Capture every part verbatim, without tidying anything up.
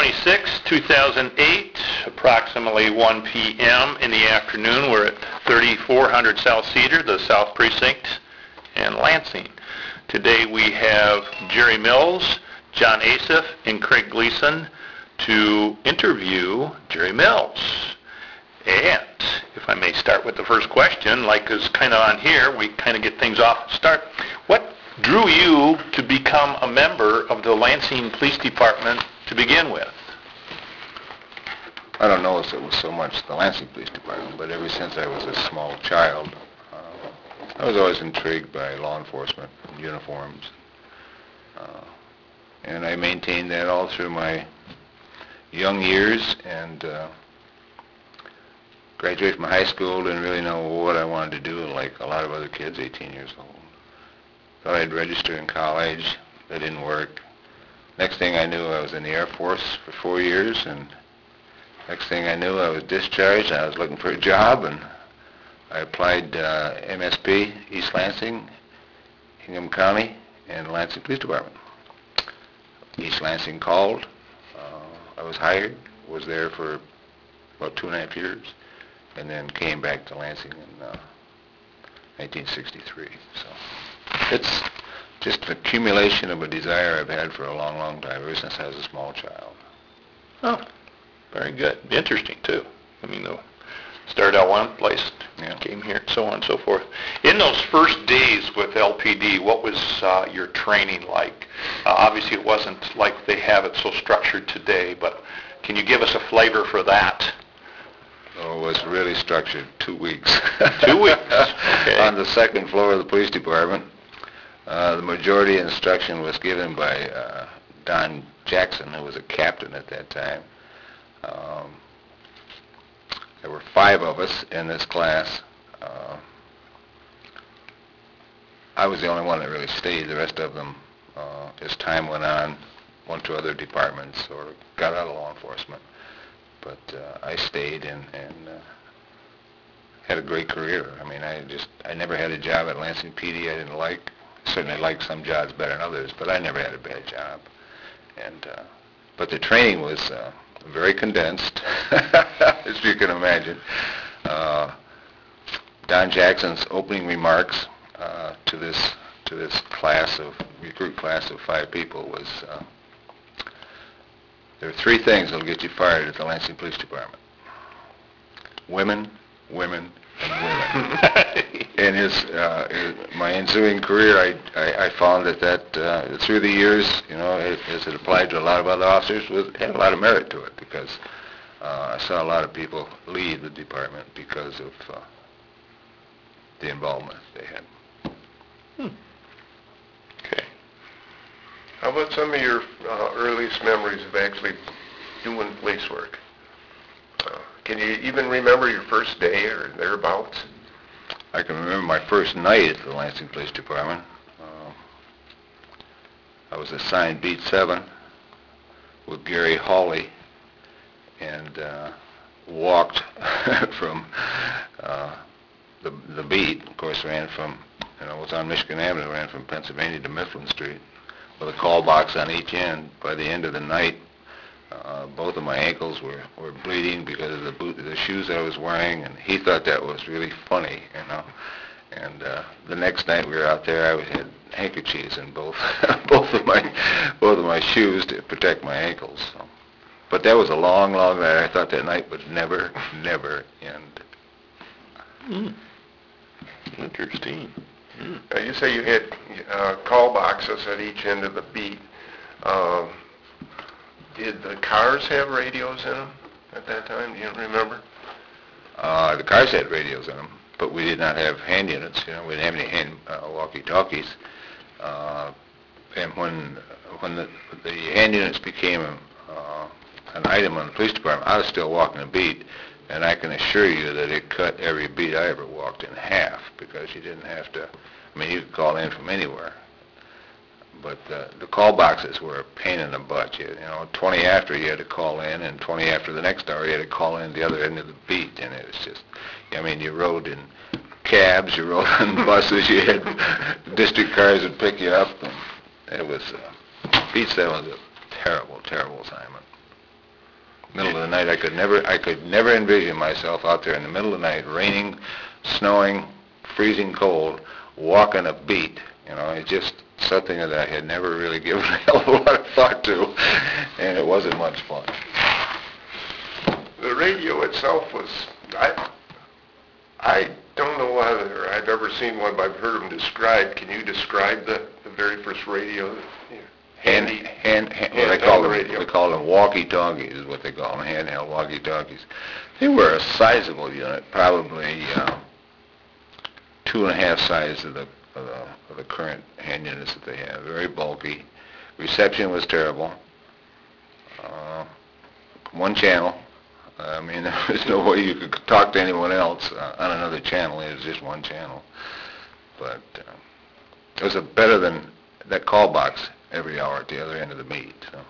twenty-sixth, two thousand eight, approximately one p m in the afternoon. We're at thirty-four hundred South Cedar, the South Precinct, in Lansing. Today we have Jerry Mills, John Asif, and Craig Gleason to interview Jerry Mills. And if I may start with the first question, like is kind of on here, we kind of get things off. Start. What drew you to become a member of the Lansing Police Department to begin with? I don't know if it was so much the Lansing Police Department, but ever since I was a small child, uh, I was always intrigued by law enforcement and uniforms. Uh, and I maintained that all through my young years, and uh, graduated from high school, didn't really know what I wanted to do, like a lot of other kids, eighteen years old. Thought I'd register in college. That didn't work. Next thing I knew, I was in the Air Force for four years, and next thing I knew, I was discharged, and I was looking for a job, and I applied uh, M S P, East Lansing, Hingham County, and Lansing Police Department. East Lansing called. Uh, I was hired, was there for about two and a half years, and then came back to Lansing in uh, nineteen sixty-three. So it's just an accumulation of a desire I've had for a long, long time, ever since I was a small child. Oh, very good. Interesting, too. I mean, though, started out one place, yeah. Came here, so on and so forth. In those first days with L P D, what was uh, your training like? Uh, obviously, it wasn't like they have it so structured today, but can you give us a flavor for that? Oh, it was really structured, two weeks. Two weeks, okay. On the second floor of the police department. Uh, the majority instruction was given by uh, Don Jackson, who was a captain at that time. Um, there were five of us in this class. Uh, I was the only one that really stayed. The rest of them, uh, as time went on, went to other departments or got out of law enforcement. But uh, I stayed and, and uh, had a great career. I mean, I just, I never had a job at Lansing P D I didn't like. Certainly liked some jobs better than others, but I never had a bad job. And uh, but the training was uh, very condensed, as you can imagine. Uh, Don Jackson's opening remarks uh, to this to this class of recruit class of five people was, uh, there are three things that'll get you fired at the Lansing Police Department: women, women, and women. In his, uh, in my ensuing career, I, I, I found that that uh, through the years, you know, it, as it applied to a lot of other officers, was, had a lot of merit to it, because uh, I saw a lot of people leave the department because of uh, the involvement they had. Hmm. Okay. How about some of your uh, earliest memories of actually doing police work? Uh, can you even remember your first day or thereabouts? I can remember my first night at the Lansing Police Department. Uh, I was assigned Beat seven with Gary Hawley, and uh, walked from uh, the the beat. Of course, ran from, you know, it was on Michigan Avenue, ran from Pennsylvania to Mifflin Street with a call box on each end. By the end of the night, Uh, both of my ankles were, were bleeding because of the boot, the shoes I was wearing, and he thought that was really funny, you know. And uh, the next night we were out there, I had handkerchiefs in both both of my both of my shoes to protect my ankles. So. But that was a long, long night. I thought that night would never, never end. Mm. Interesting. Mm. Uh, you say you had uh, call boxes at each end of the beat. Um, Did the cars have radios in them at that time? Do you remember? Uh, the cars had radios in them, but we did not have hand units. You know, we didn't have any hand uh, walkie-talkies. Uh, and when when the, the hand units became uh, an item on the police department, I was still walking a beat, and I can assure you that it cut every beat I ever walked in half, because you didn't have to. I mean, you could call in from anywhere. But uh, the call boxes were a pain in the butt. You, you know, twenty after you had to call in, and twenty after the next hour you had to call in the other end of the beat, and it was just, I mean, you rode in cabs, you rode on buses, you had district cars that pick you up, and it was, uh, beat seven was a terrible, terrible assignment. middle of the night. I could never, I could never envision myself out there in the middle of the night, raining, snowing, freezing cold, walking a beat. You know, it's just something that I had never really given a hell of a lot of thought to, and it wasn't much fun. The radio itself was, I, I don't know whether I've ever seen one, but I've heard them described. Can you describe the, the very first radio? Hand, Handy, hand, hand, well, they handheld call them, radio. they call them walkie-talkies is what they call them, handheld walkie-talkies. They were a sizable unit, probably uh, two and a half size of the, of the of the current hand units that they have. Very bulky. Reception was terrible. Uh, one channel. I mean, there was no way you could talk to anyone else uh, on another channel. It was just one channel. But uh, it was a better than that call box every hour at the other end of the meet. So.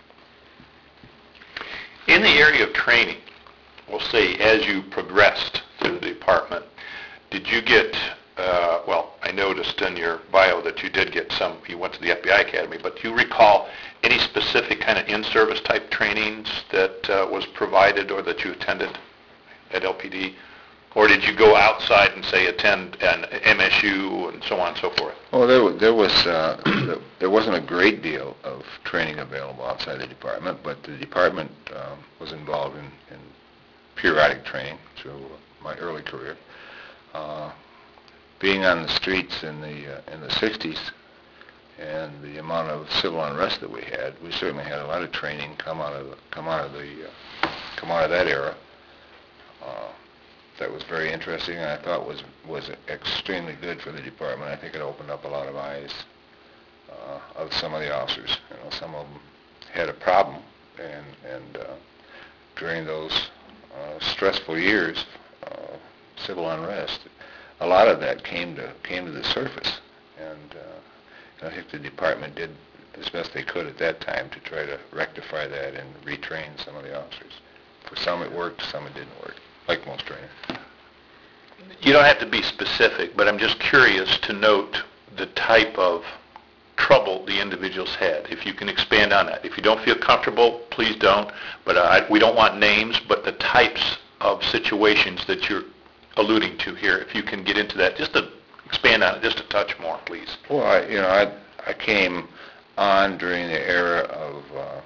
In the area of training, we'll say as you progressed through the department, did you get, uh, well, I noticed in your bio that you did get some, you went to the F B I Academy, but do you recall any specific kind of in-service type trainings that uh, was provided or that you attended at L P D? Or did you go outside and, say, attend an M S U and so on and so forth? Well, there, wa- there was uh, there wasn't a great deal of training available outside the department, but the department um, was involved in, in periodic training through my early career. Uh, being on the streets in the uh, in the sixties and the amount of civil unrest that we had, we certainly had a lot of training come out of the, come out of the uh, come out of that era. Uh, that was very interesting, and I thought was was extremely good for the department. I think it opened up a lot of eyes uh, of some of the officers. You know, some of them had a problem, and and uh, during those uh, stressful years, uh, civil unrest, a lot of that came to came to the surface, and uh, I think the department did as best they could at that time to try to rectify that and retrain some of the officers. For some it worked, some it didn't work, like most training. You don't have to be specific, but I'm just curious to note the type of trouble the individuals had, if you can expand on that. If you don't feel comfortable, please don't, but uh, we don't want names, but the types of situations that you're alluding to here, if you can get into that, just to expand on it, just a touch more, please. Well, I, you know, I, I came on during the era of uh,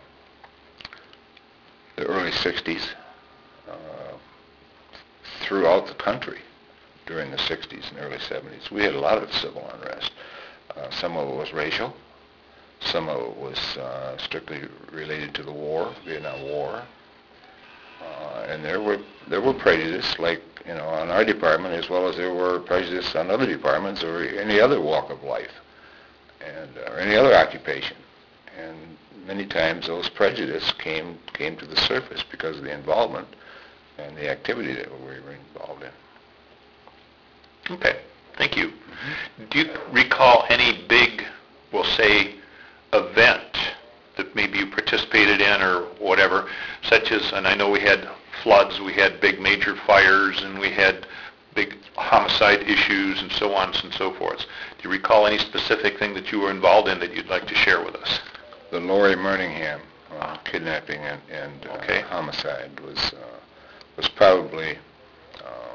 the early sixties, uh, throughout the country during the sixties and early seventies. We had a lot of civil unrest. Uh, some of it was racial. Some of it was uh, strictly related to the war, Vietnam War. Uh, and there were there were prejudice, like, you know, on our department, as well as there were prejudice on other departments or any other walk of life, and or any other occupation. And many times those prejudice came came to the surface because of the involvement and the activity that we were involved in. Okay, thank you. Do you recall any big, we'll say, event that maybe you participated in or whatever, such as, and I know we had floods, we had big major fires, and we had big homicide issues and so on and so forth. Do you recall any specific thing that you were involved in that you'd like to share with us? The Lori Merningham uh, kidnapping and, and uh, Okay. homicide was uh, was probably, uh,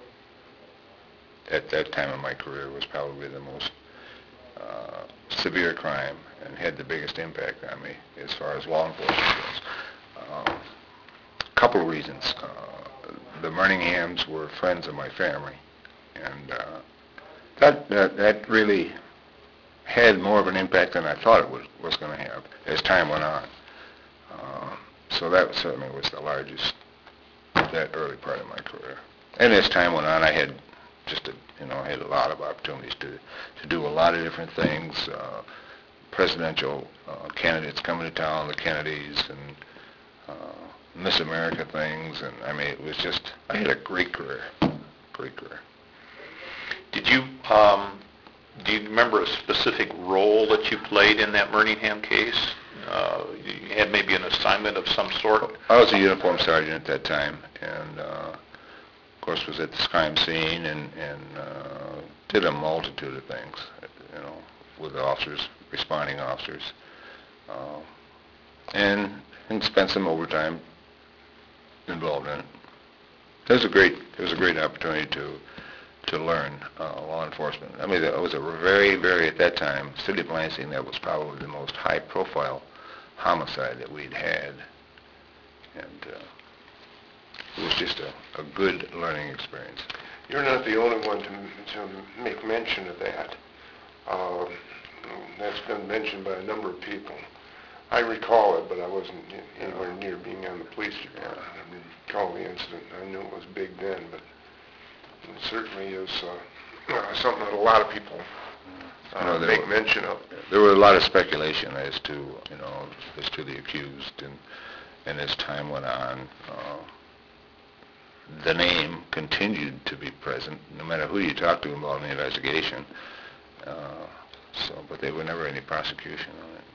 at that time in my career, was probably the most uh, severe crime and had the biggest impact on me as far as law enforcement goes. A um, couple of reasons. Uh, the Merninghams were friends of my family, and uh, that, that that really had more of an impact than I thought it was, was going to have as time went on. Uh, so that certainly was the largest, that early part of my career. And as time went on, I had just, a, you know, I had a lot of opportunities to, to do a lot of different things. Uh, presidential uh, candidates coming to town, the Kennedys, and uh, Miss America things, and I mean, it was just, I had a great career, great career. Did you, um, do you remember a specific role that you played in that Merningham case? Uh, you had maybe an assignment of some sort? I was a uniform sergeant at that time, and uh, of course was at the crime scene and, and uh, did a multitude of things, you know, with the officers, responding officers, uh, and, and spent some overtime involved in it. It was a great, it was a great opportunity to, to learn uh, law enforcement. I mean, it was a very, very, at that time, City of Lansing, that was probably the most high-profile homicide that we'd had. And uh, it was just a, a good learning experience. You're not the only one to, to make mention of that. Uh, that's been mentioned by a number of people. I recall it, but I wasn't anywhere near being on the police department. I didn't recall the incident. I knew it was big then, but it certainly is uh, uh, something that a lot of people uh, You know, there make were- mention of. There was a lot of speculation as to, you know, as to the accused, and, and as time went on, uh, the name continued to be present, no matter who you talked to about the investigation. Uh, so, but there were never any prosecution on it.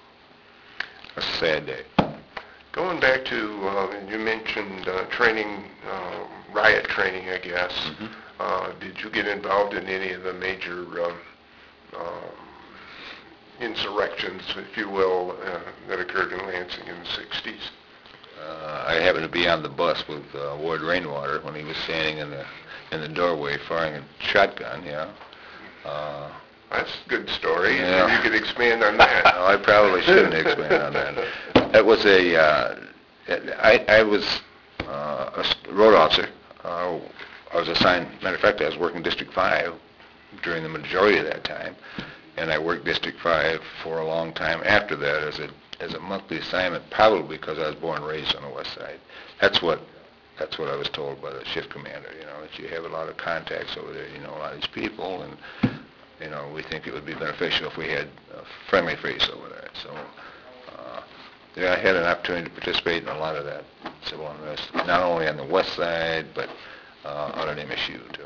A sad day. Going back to, uh, you mentioned uh, training, uh, riot training, I guess. Mhm. Uh, did you get involved in any of the major um, um, insurrections, if you will, uh, that occurred in Lansing in the sixties? Uh, I happened to be on the bus with uh, Ward Rainwater when he was standing in the in the doorway firing a shotgun. Yeah. Uh, That's a good story. Yeah. Maybe you could expand on that. No, I probably shouldn't expand on that. That was a, uh, I, I was uh, a s- road officer. Uh, I was assigned, matter of fact, I was working District five during the majority of that time, and I worked District five for a long time after that as a as a monthly assignment, probably because I was born and raised on the west side. That's what that's what I was told by the shift commander, you know, that you have a lot of contacts over there, you know, a lot of these people, and you know, we think it would be beneficial if we had a friendly face over there. So, uh, yeah, I had an opportunity to participate in a lot of that civil unrest, not only on the west side, but uh, out at M S U, too.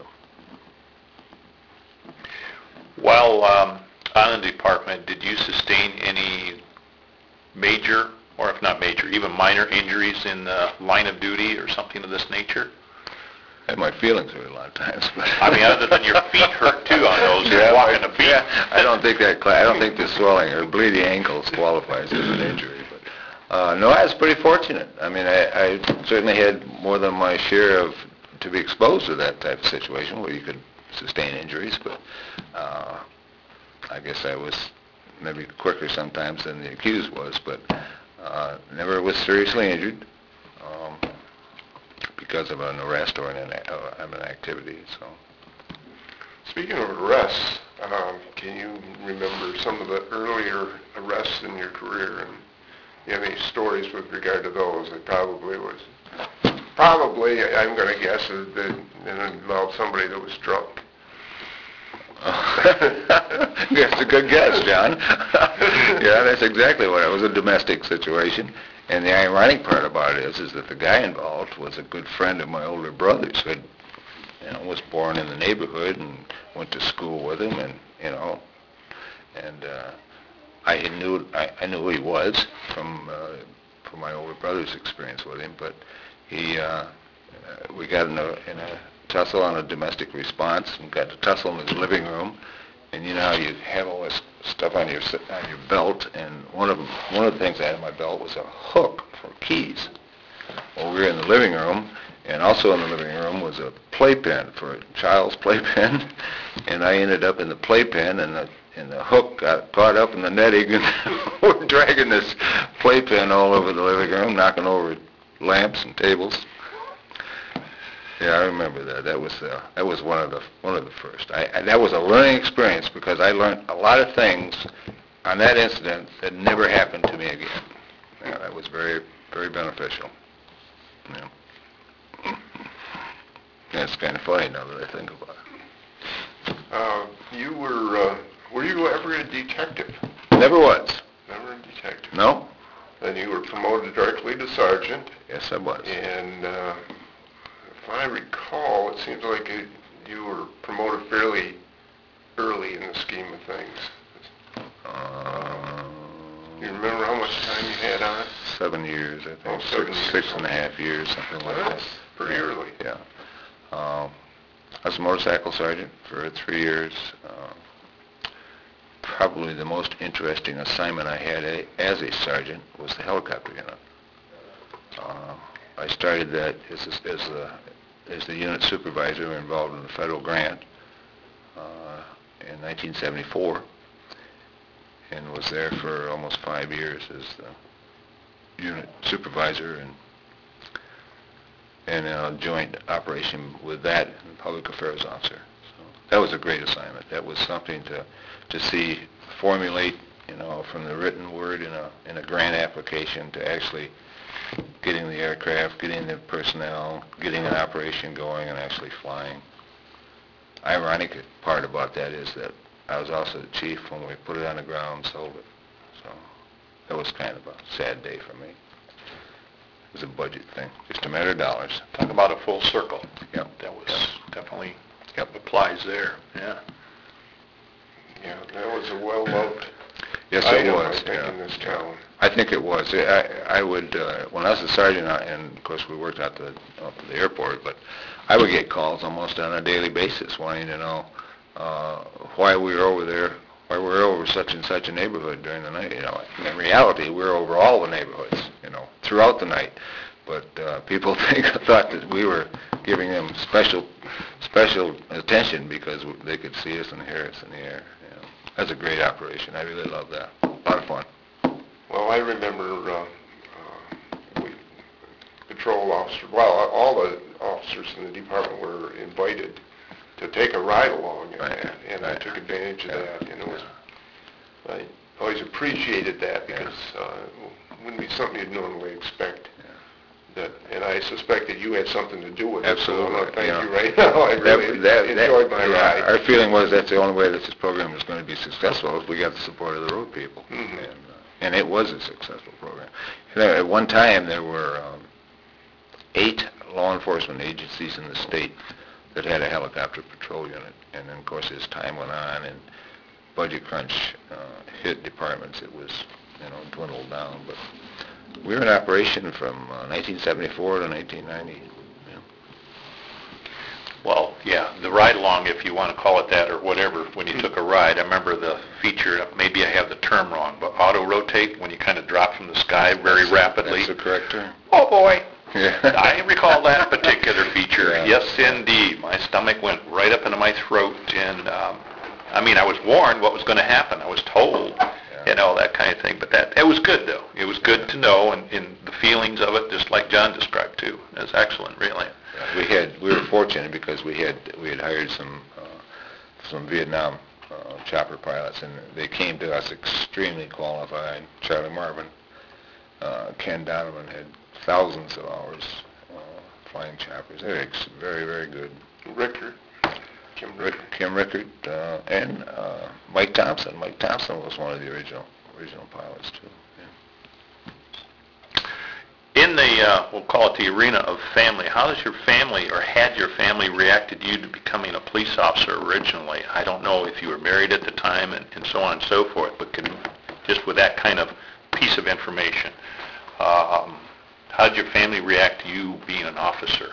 While um, on the department, did you sustain any major, or if not major, even minor injuries in the line of duty or something of this nature? I had my feelings hurt a lot of times, but... I mean, other than your feet hurt too on those, Yeah, walking my- the feet. yeah, I don't think that, cla- I don't think the swelling or bleeding ankles qualifies as an injury, but, uh, no, I was pretty fortunate. I mean, I, I certainly had more than my share of, to be exposed to that type of situation where you could sustain injuries, but, uh, I guess I was maybe quicker sometimes than the accused was, but, uh, never was seriously injured, um, because of an arrest or an, uh, of an activity, so. Speaking of arrests, um, can you remember some of the earlier arrests in your career, and you have any stories with regard to those? It probably was, probably, I'm going to guess, that it involved somebody that was drunk. That's a good guess, John. Yeah, that's exactly what it was, a domestic situation. And the ironic part about it is, is that the guy involved was a good friend of my older brother's, who had, you know, was born in the neighborhood and went to school with him, and, you know, and uh, I had knew, I, I knew who he was from, uh, from my older brother's experience with him, but he, uh, uh, we got in a, in a tussle on a domestic response, and got to tussle in his living room, and you know how you have all this stuff on your s- on your belt, and one of them, one of the things I had on my belt was a hook for keys. Well, we were in the living room, and also in the living room was a playpen for a child's playpen, and I ended up in the playpen, and the and the hook got caught up in the netting, and we're dragging this playpen all over the living room, knocking over lamps and tables. Yeah, I remember that. That was uh, that was one of the one of the first. I, I that was a learning experience because I learned a lot of things on that incident that never happened to me again. Yeah, that was very very beneficial. Yeah. That's kind of funny now that I think about it. Uh, you were, uh, were you ever a detective? Never was. Never a detective. No. Then you were promoted directly to sergeant, Yes, I was. and uh, if I recall, it seems like it, you were promoted fairly early in the scheme of things. Uh, You remember how much time you had on it? seven years, I think. Oh, seven six, years. six and a half years, something like that. That's pretty early. Yeah. Um, I was a motorcycle sergeant for three years. Uh, probably the most interesting assignment I had a, as a sergeant was the helicopter unit. Uh, I started that as a, as a, as the unit supervisor involved in the federal grant uh, in nineteen seventy-four, and was there for almost five years as the unit supervisor and and a joint operation with that and public affairs officer. So that was a great assignment. That was something to to see formulate, you know, from the written word in a in a grant application to actually getting the aircraft, getting the personnel, getting an operation going, and actually flying. Ironic part about that is that I was also the chief when we put it on the ground and sold it. So that was kind of a sad day for me. It was a budget thing, just a matter of dollars. Talk about a full circle. Yep. That was Yep. definitely Yep. applies there, yeah. Yeah, that was a well-loved Yes, it item, I was. think, Yeah. in this town. I think it was. I, I would, uh, when I was a sergeant, I- and of course we worked out the, out to the airport, but I would get calls almost on a daily basis wanting to know uh, why we were over there, why we were over such and such a neighborhood during the night. You know, in reality, we were over all the neighborhoods, you know, throughout the night. But uh, people think thought that we were giving them special, special attention because they could see us and hear us in the air. You know, that's a great operation. I really love that. A lot of fun. Well, I remember uh, uh, we, patrol officers, well, all the officers in the department were invited to take a ride along in Right. that, and I Right. took advantage of Yeah. that, and it was, I always appreciated that because uh, it wouldn't be something you'd normally expect. That, and I suspect that you had something to do with it. Absolutely, So I want to thank yeah. you right now. I really That- that- enjoyed my yeah, ride. Our feeling was that's the only way that this program was going to be successful if we got the support of the road people. Mhm. And, uh, and it was a successful program. You know, at one time, there were um, eight law enforcement agencies in the state that had a helicopter patrol unit. And then, of course, as time went on and budget crunch uh, hit departments, it was, you know, dwindled down. But we were in operation from uh, nineteen seventy-four to nineteen ninety. Well, yeah, the ride-along, if you want to call it that or whatever, when you took a ride, I remember the feature, maybe I have the term wrong, but auto-rotate, when you kind of drop from the sky very rapidly. That's the correct term. Oh, boy. Yeah. I recall that particular feature. Yeah. Yes, indeed. My stomach went right up into my throat, and, um, I mean, I was warned what was going to happen. I was told, you know, that kind of thing. But that, it was good, though. It was good to know, and, and the feelings of it, just like John described, too. It was excellent, really. We had, we were fortunate because we had, we had hired some, uh, some Vietnam uh, chopper pilots, and they came to us extremely qualified. Charlie Marvin, uh, Ken Donovan had thousands of hours uh, flying choppers. They're ex- very, very good. Rickard, Kim Rick, Rickard. Kim Rickard, uh, and uh, Mike Thompson. Mike Thompson was one of the original original pilots too. In the, uh, we'll call it the arena of family, how does your family, or had your family reacted to you to becoming a police officer originally? I don't know if you were married at the time and, and so on and so forth, but can, just with that kind of piece of information, um, how did your family react to you being an officer?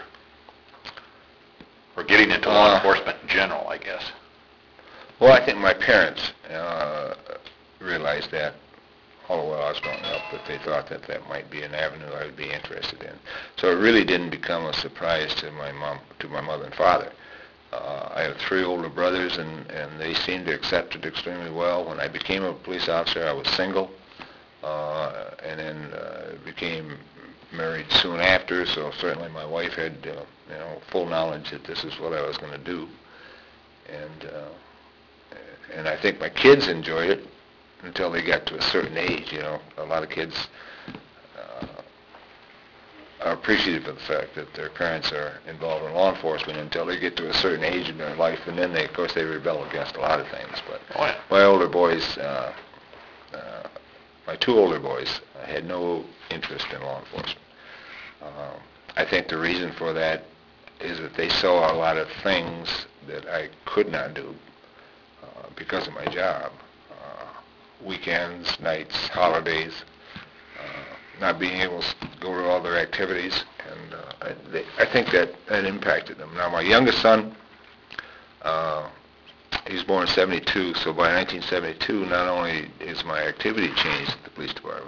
Or getting into law Uh, enforcement in general, I guess. Well, I think my parents uh, realized that all the while I was growing up, that they thought that that might be an avenue I would be interested in. So it really didn't become a surprise to my mom, to my mother and father. Uh, I have three older brothers, and, and they seemed to accept it extremely well. When I became a police officer, I was single, uh, and then uh, became married soon after, so certainly my wife had, uh, you know, full knowledge that this is what I was going to do. And, uh, and I think my kids enjoyed it until they got to a certain age, you know. A lot of kids uh, are appreciative of the fact that their parents are involved in law enforcement until they get to a certain age in their life, and then they, of course, they rebel against a lot of things. But Oh, yeah. my older boys, uh, uh, my two older boys, had no interest in law enforcement. Uh, I think the reason for that is that they saw a lot of things that I could not do uh, because of my job. Uh, weekends, nights, holidays, uh, not being able to go to all their activities, and uh, I, they, I think that, that impacted them. Now, my youngest son, uh, he was born in seventy-two, so by nineteen seventy-two, not only is my activity changed at the police department,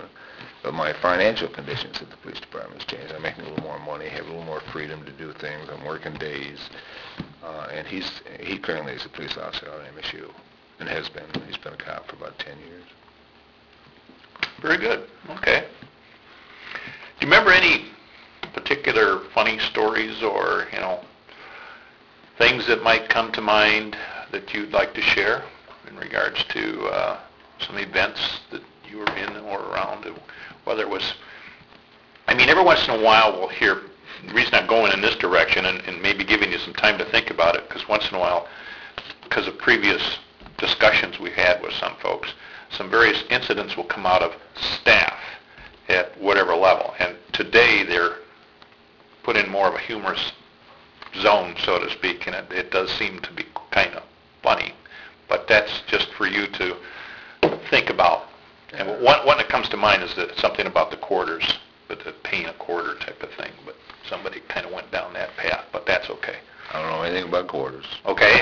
But my financial conditions at the police department has changed. I'm making a little more money, have a little more freedom to do things. I'm working days. Uh, and he's, he currently is a police officer out at M S U and has been. He's been a cop for about ten years. Very good. Okay. Do you remember any particular funny stories or, you know, things that might come to mind that you'd like to share in regards to uh, some events that you were in or around, whether it was, I mean, every once in a while we'll hear, the reason I'm going in this direction and, and maybe giving you some time to think about it, because once in a while, because of previous discussions we had with some folks, some various incidents will come out of staff at whatever level, and today they're put in more of a humorous zone, so to speak, and it, it does seem to be kind of funny, but that's just for you to think about. And one, one that comes to mind is that something about the quarters, but the paying a quarter type of thing, but somebody kind of went down that path, but that's okay. I don't know anything about quarters. Okay.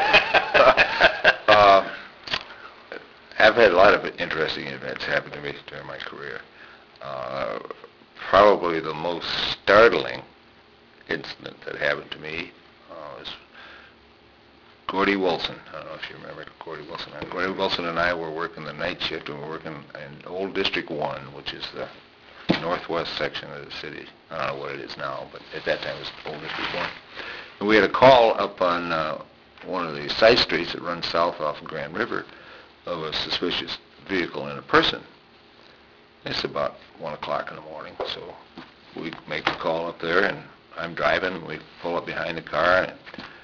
uh, I've had a lot of interesting events happen to me during my career. Uh, probably the most startling incident that happened to me uh, was Gordy Wilson. I don't know if you remember Gordy Wilson. Gordy Wilson and I were working the night shift, and we were working in Old District one, which is the northwest section of the city. I don't know what it is now, but at that time it was Old District one. And we had a call up on uh, one of the side streets that runs south off of Grand River of a suspicious vehicle and a person. It's about one o'clock in the morning, so we make the call up there, and I'm driving. We pull up behind the car, and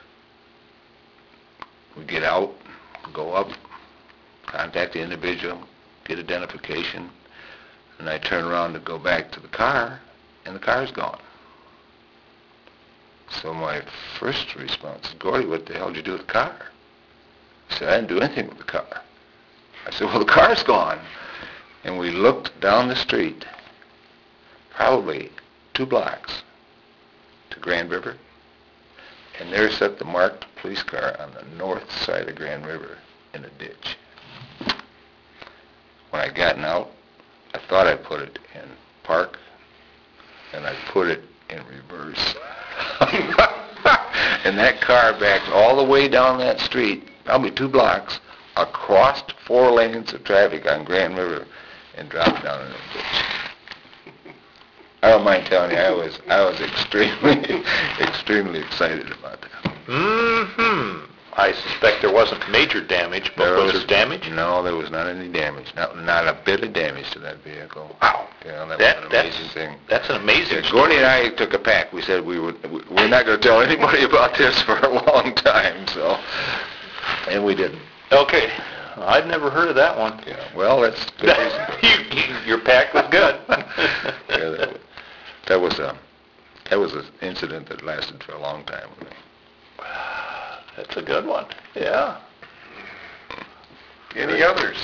we get out, go up, contact the individual, get identification, and I turn around to go back to the car, and the car's gone. So my first response is, Gordy, what the hell did you do with the car? He said, I didn't do anything with the car. I said, well, the car's gone. And we looked down the street, probably two blocks to Grand River, and there sat the marked police car on the north side of Grand River in a ditch. When I gotten out, I thought I put it in park, and I put it in reverse. And that car backed all the way down that street, probably two blocks, across four lanes of traffic on Grand River, and dropped down in the ditch. I don't mind telling you, I was I was extremely, extremely excited about that. Mm-hmm. I suspect there wasn't major damage, but There was, was- there damage? No, there was not any damage, not not a bit of damage to that vehicle. Wow. You know, that, That- was an that's- amazing thing. That's an amazing Yeah, story. Gordy and I took a pact. We said we would, we- we're not going to tell anybody about this for a long time, so, and we didn't. Okay. I'd never heard of that one. Yeah, well, that's good reason. you, you, your pack was good. Yeah, that, was- that was a that was an incident that lasted for a long time with me. That's a good one. Yeah. Any others?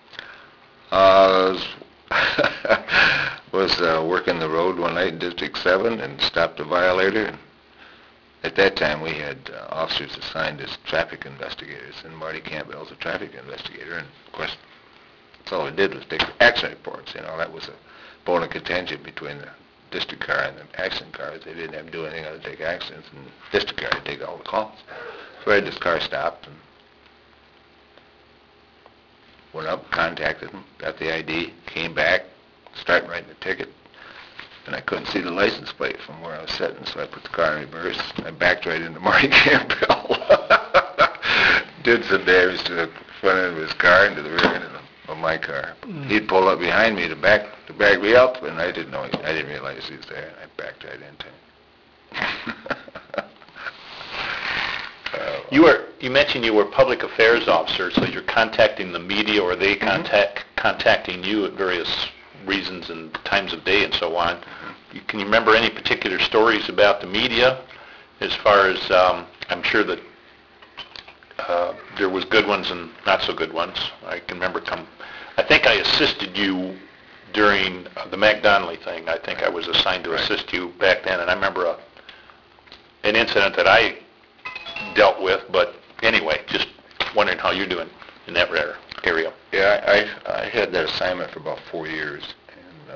Uh, was uh, working the road one night in District seven and stopped a violator. And at that time, we had uh, officers assigned as traffic investigators, and Marty Campbell's a traffic investigator. And of course, that's all he did was take accident reports. You know, that was a bone of contention between the district car and the accident cars. They didn't have to do anything other than take accidents, and the district car would take all the calls. So I had this car stopped and went up, contacted him, got the I D, came back, started writing the ticket, and I couldn't see the license plate from where I was sitting, so I put the car in reverse. I backed right into Marty Campbell. Did some damage to the front end of his car and to the rear end of, the, of my car. Mm. He'd pull up behind me to back to back me up, and I didn't know. He, I didn't realize he was there. I backed right into him. uh, You were you mentioned you were a public affairs officer, so you're contacting the media, or they contact mm-hmm. contacting you at various reasons and times of day and so on. Mm-hmm. You, can you remember any particular stories about the media? As far as um, I'm sure that uh, there was good ones and not so good ones. I can remember come. I think I assisted you during uh, the Mac Donnelly thing. I think I was assigned to right. assist you back then, and I remember a, an incident that I dealt with, but anyway, just wondering how you're doing in that area. Yeah, I, I had that assignment for about four years, and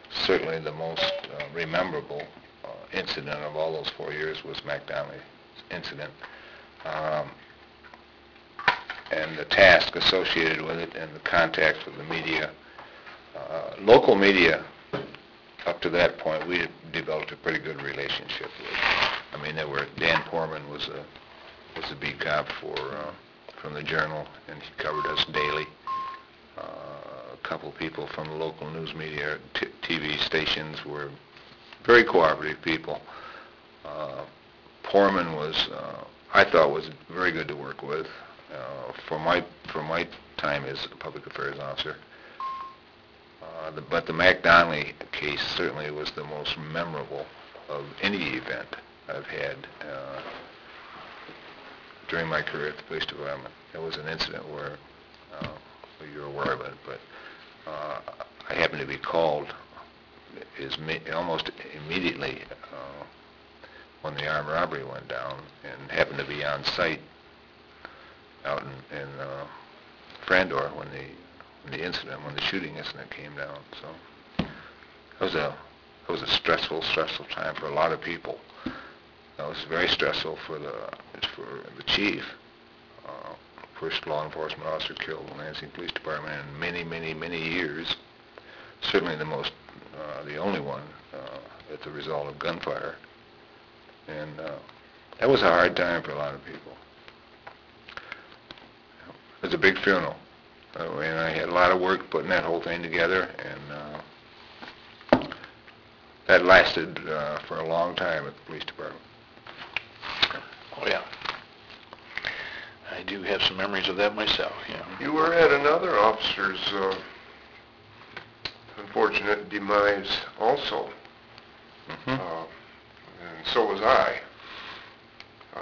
certainly the most uh, rememberable uh, incident of all those four years was McDonald's incident. Um, and the task associated with it and the contacts with the media. Uh, local media, up to that point, we had developed a pretty good relationship with. I mean, there were, Dan Porman was a, was a beat cop for, uh, from the Journal, and he covered us daily. Uh, a couple people from the local news media, t- T V stations were very cooperative people. Uh, Porman was, uh, I thought, was very good to work with. Uh, for my for my time as a public affairs officer. Uh, the, but the McDonald's case certainly was the most memorable of any event I've had uh, during my career at the police department. It was an incident where, uh, well, you're aware of it, but uh, I happened to be called is almost immediately uh, when the armed robbery went down, and happened to be on site out in, in uh, Frandor when the when the incident, when the shooting incident came down. So it was a it was a stressful, stressful time for a lot of people. It was very stressful for the for the chief, uh, first law enforcement officer killed in the Lansing Police Department in many, many, many years. Certainly the most, uh, the only one uh, as a result of gunfire, and uh, that was a hard time for a lot of people. It was a big funeral, uh, and I had a lot of work putting that whole thing together, and uh, that lasted uh, for a long time at the police department. Oh, yeah. I do have some memories of that myself, yeah. You were at another officer's uh, unfortunate demise also, Mm-hmm. uh, and so was I. Uh,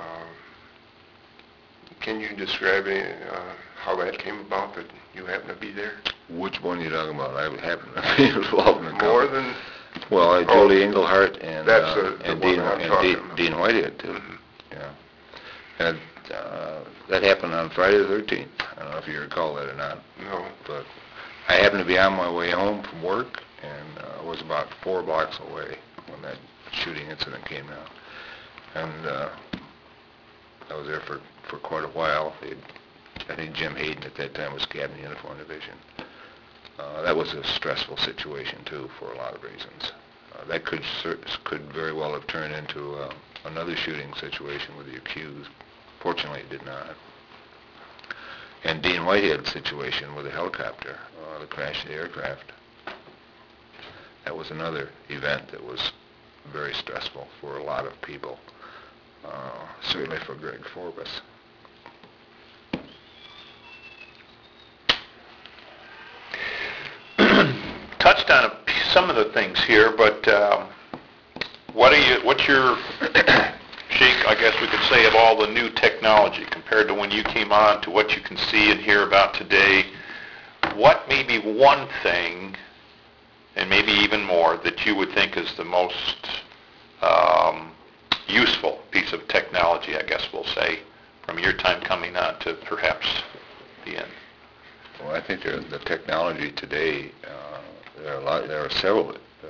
can you describe any, uh, how that came about, that you happened to be there? Which one are you talking about? I happen to be involved in the More couple. than... Well, uh, Oh, Julie Englehart and that's uh, the- the and one Dean I'm and talking Dean, about. Dean Whitehead too. Mhm. Yeah, and uh, that happened on Friday the thirteenth. I don't know if you recall that or not, No. but I happened to be on my way home from work, and uh, was about four blocks away when that shooting incident came out. And uh, I was there for, for quite a while. It, I think Jim Hayden at that time was Captain Uniform Division. Uh, that was a stressful situation too, for a lot of reasons. Uh, that could cer- could very well have turned into uh, another shooting situation with the accused. Fortunately, it did not. And Dean Whitehead's situation with the helicopter, uh, the crash of the aircraft. That was another event that was very stressful for a lot of people. Uh, certainly for Greg Forbes. Touched on a, some of the things here, but um, what are you? What's your shake? I guess we could say, of all the new technology compared to when you came on to what you can see and hear about today. What may be one thing, and maybe even more, that you would think is the most um, useful piece of technology? I guess we'll say, from your time coming on to perhaps the end. Well, I think there, the technology today, uh, there are a lot, there are several uh,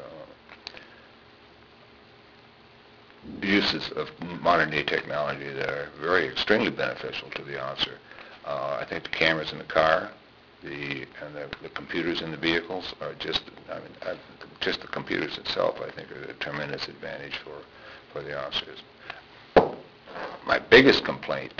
uses of modern day technology that are very extremely beneficial to the officer. Uh, I think the cameras in the car, the and the, the computers in the vehicles are just, I mean, I, just the computers itself, I think, are a tremendous advantage for for the officers. My biggest complaint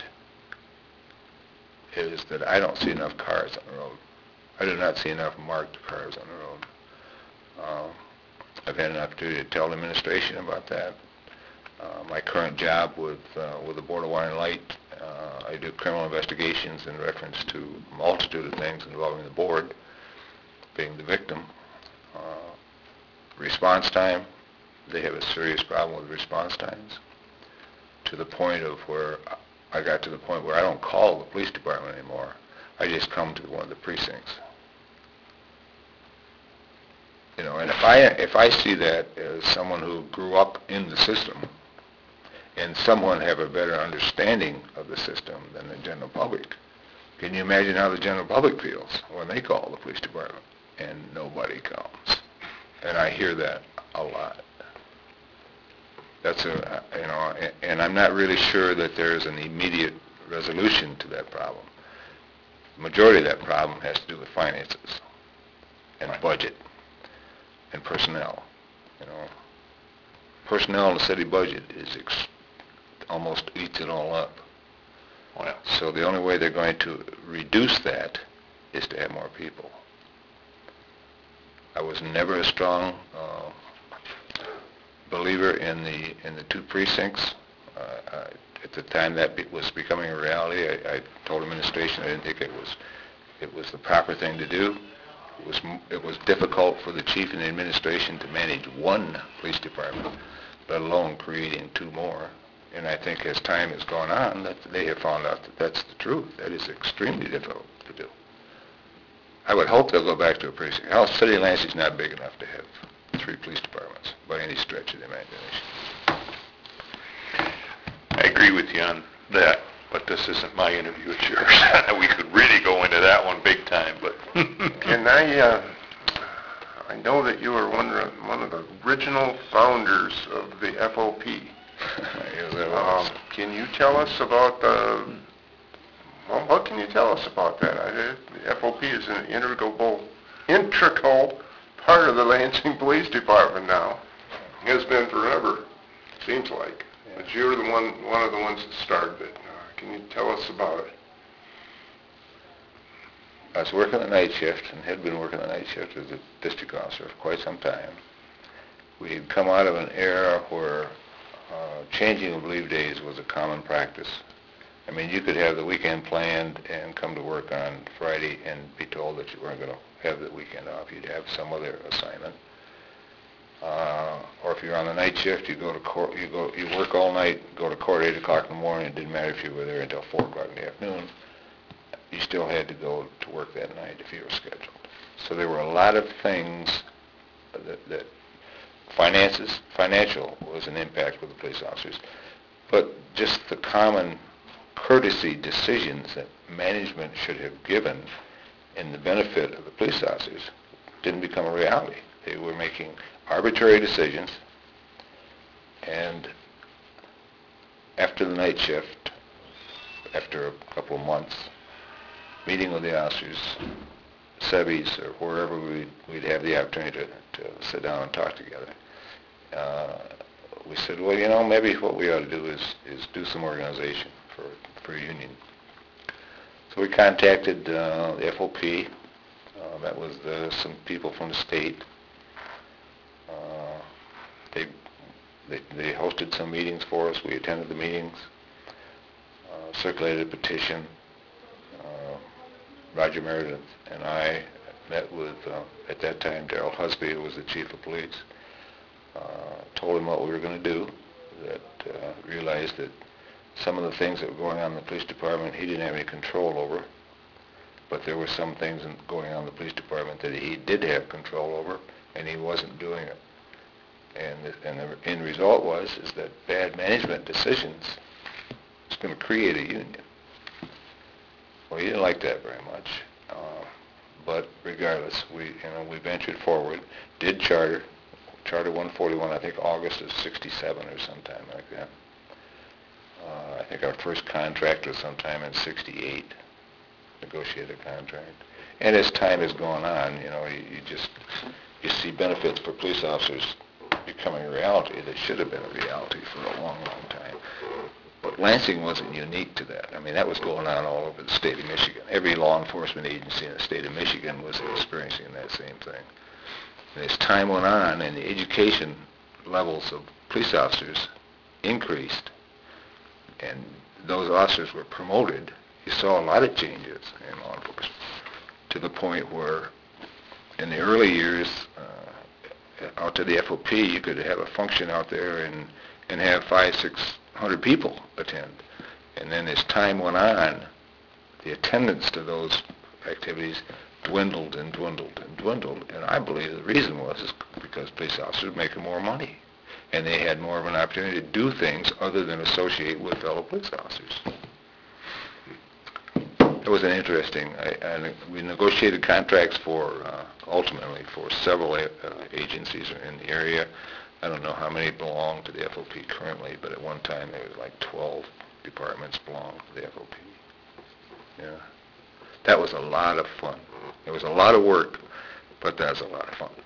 is that I don't see enough cars on the road. I do not see enough marked cars on the road. Uh, I've had an opportunity to tell the administration about that. Uh, my current job with uh, with the Board of Water and Light, uh, I do criminal investigations in reference to a multitude of things involving the board being the victim. Uh, response time, they have a serious problem with response times, to the point of where I got to the point where I don't call the police department anymore. I just come to one of the precincts. You know, and if I if I see that as someone who grew up in the system, and someone have a better understanding of the system than the general public, can you imagine how the general public feels when they call the police department and nobody comes? And I hear that a lot. That's a, you know, and- and I'm not really sure that there's an immediate resolution to that problem. Majority of that problem has to do with finances and budget and personnel, you know. Personnel in the city budget is ex- almost eats it all up. Well, So the only way they're going to reduce that is to have more people. I was never a strong uh, believer in the in the two precincts. Uh, I, at the time that be, was becoming a reality, I, I told administration I didn't think it was it was the proper thing to do. It was m- it was difficult for the chief and the administration to manage one police department, let alone creating two more. And I think as time has gone on, that they have found out that that's the truth. That is extremely difficult to do. I would hope they'll go back to a precinct. Hell, City of Lansing's not big enough to have three police departments by any stretch of the imagination. I agree with you on that, but this isn't my interview, it's yours. We could really go into that one big time, but... And I, uh, I know that you were one of, one of the original founders of the F O P. Yes, that was. Um, Can you tell us about the, well, what can you tell us about that? I- The F O P is an integral, integral part of the Lansing Police Department now. Has been forever, seems like. But you're the one, one of the ones that started it. Uh, Can you tell us about it? I was working the night shift and had been working the night shift as a district officer for quite some time. We had come out of an era where uh, changing of leave days was a common practice. I mean, you could have the weekend planned and come to work on Friday and be told that you weren't going to have the weekend off. You'd have some other assignment. Uh, or if you're on the night shift, you go to court, you go, you work all night, go to court eight o'clock in the morning. It didn't matter if you were there until four o'clock in the afternoon. You still had to go to work that night if you were scheduled. So there were a lot of things that, that finances, financial was an impact with the police officers, but just the common courtesy decisions that management should have given in the benefit of the police officers didn't become a reality. They were making arbitrary decisions, and after the night shift, after a couple of months, meeting with the officers, Sebby's or wherever we'd, we'd have the opportunity to, to sit down and talk together, uh, we said, well, you know, maybe what we ought to do is, is do some organization for, for a union. So we contacted uh, the F O P. Uh, that was the, some people from the state. Uh, they, they they hosted some meetings for us. We attended the meetings, uh, circulated a petition. Uh, Roger Meredith and I met with, uh, at that time, Darrell Husby, who was the chief of police. Uh, told him what we were going to do, that uh, realized that some of the things that were going on in the police department he didn't have any control over, but there were some things in, going on in the police department that he did have control over, and he wasn't doing it. And the, and the end result was is that bad management decisions was going to create a union. Well, he didn't like that very much, uh, but regardless, we you know we ventured forward, did charter, charter one forty-one, I think August of sixty-seven or sometime like that. Uh, I think our first contract was sometime in sixty-eight, negotiated contract. And as time has gone on, you know, you, you just, you see benefits for police officers becoming a reality that should have been a reality for a long, long time. But Lansing wasn't unique to that. I mean, that was going on all over the state of Michigan. Every law enforcement agency in the state of Michigan was experiencing that same thing. And as time went on and the education levels of police officers increased, and those officers were promoted, you saw a lot of changes in law enforcement, to the point where in the early years, uh, out to the F O P, you could have a function out there and, and have five, six hundred people attend. And then as time went on, the attendance to those activities dwindled and dwindled and dwindled. And I believe the reason was is because police officers were making more money, and they had more of an opportunity to do things other than associate with fellow police officers. It was an interesting, I, I, we negotiated contracts for, uh, ultimately for several uh, agencies in the area. I don't know how many belong to the F O P currently, but at one time there was like twelve departments belonged to the F O P. Yeah. That was a lot of fun. It was a lot of work, but that was a lot of fun.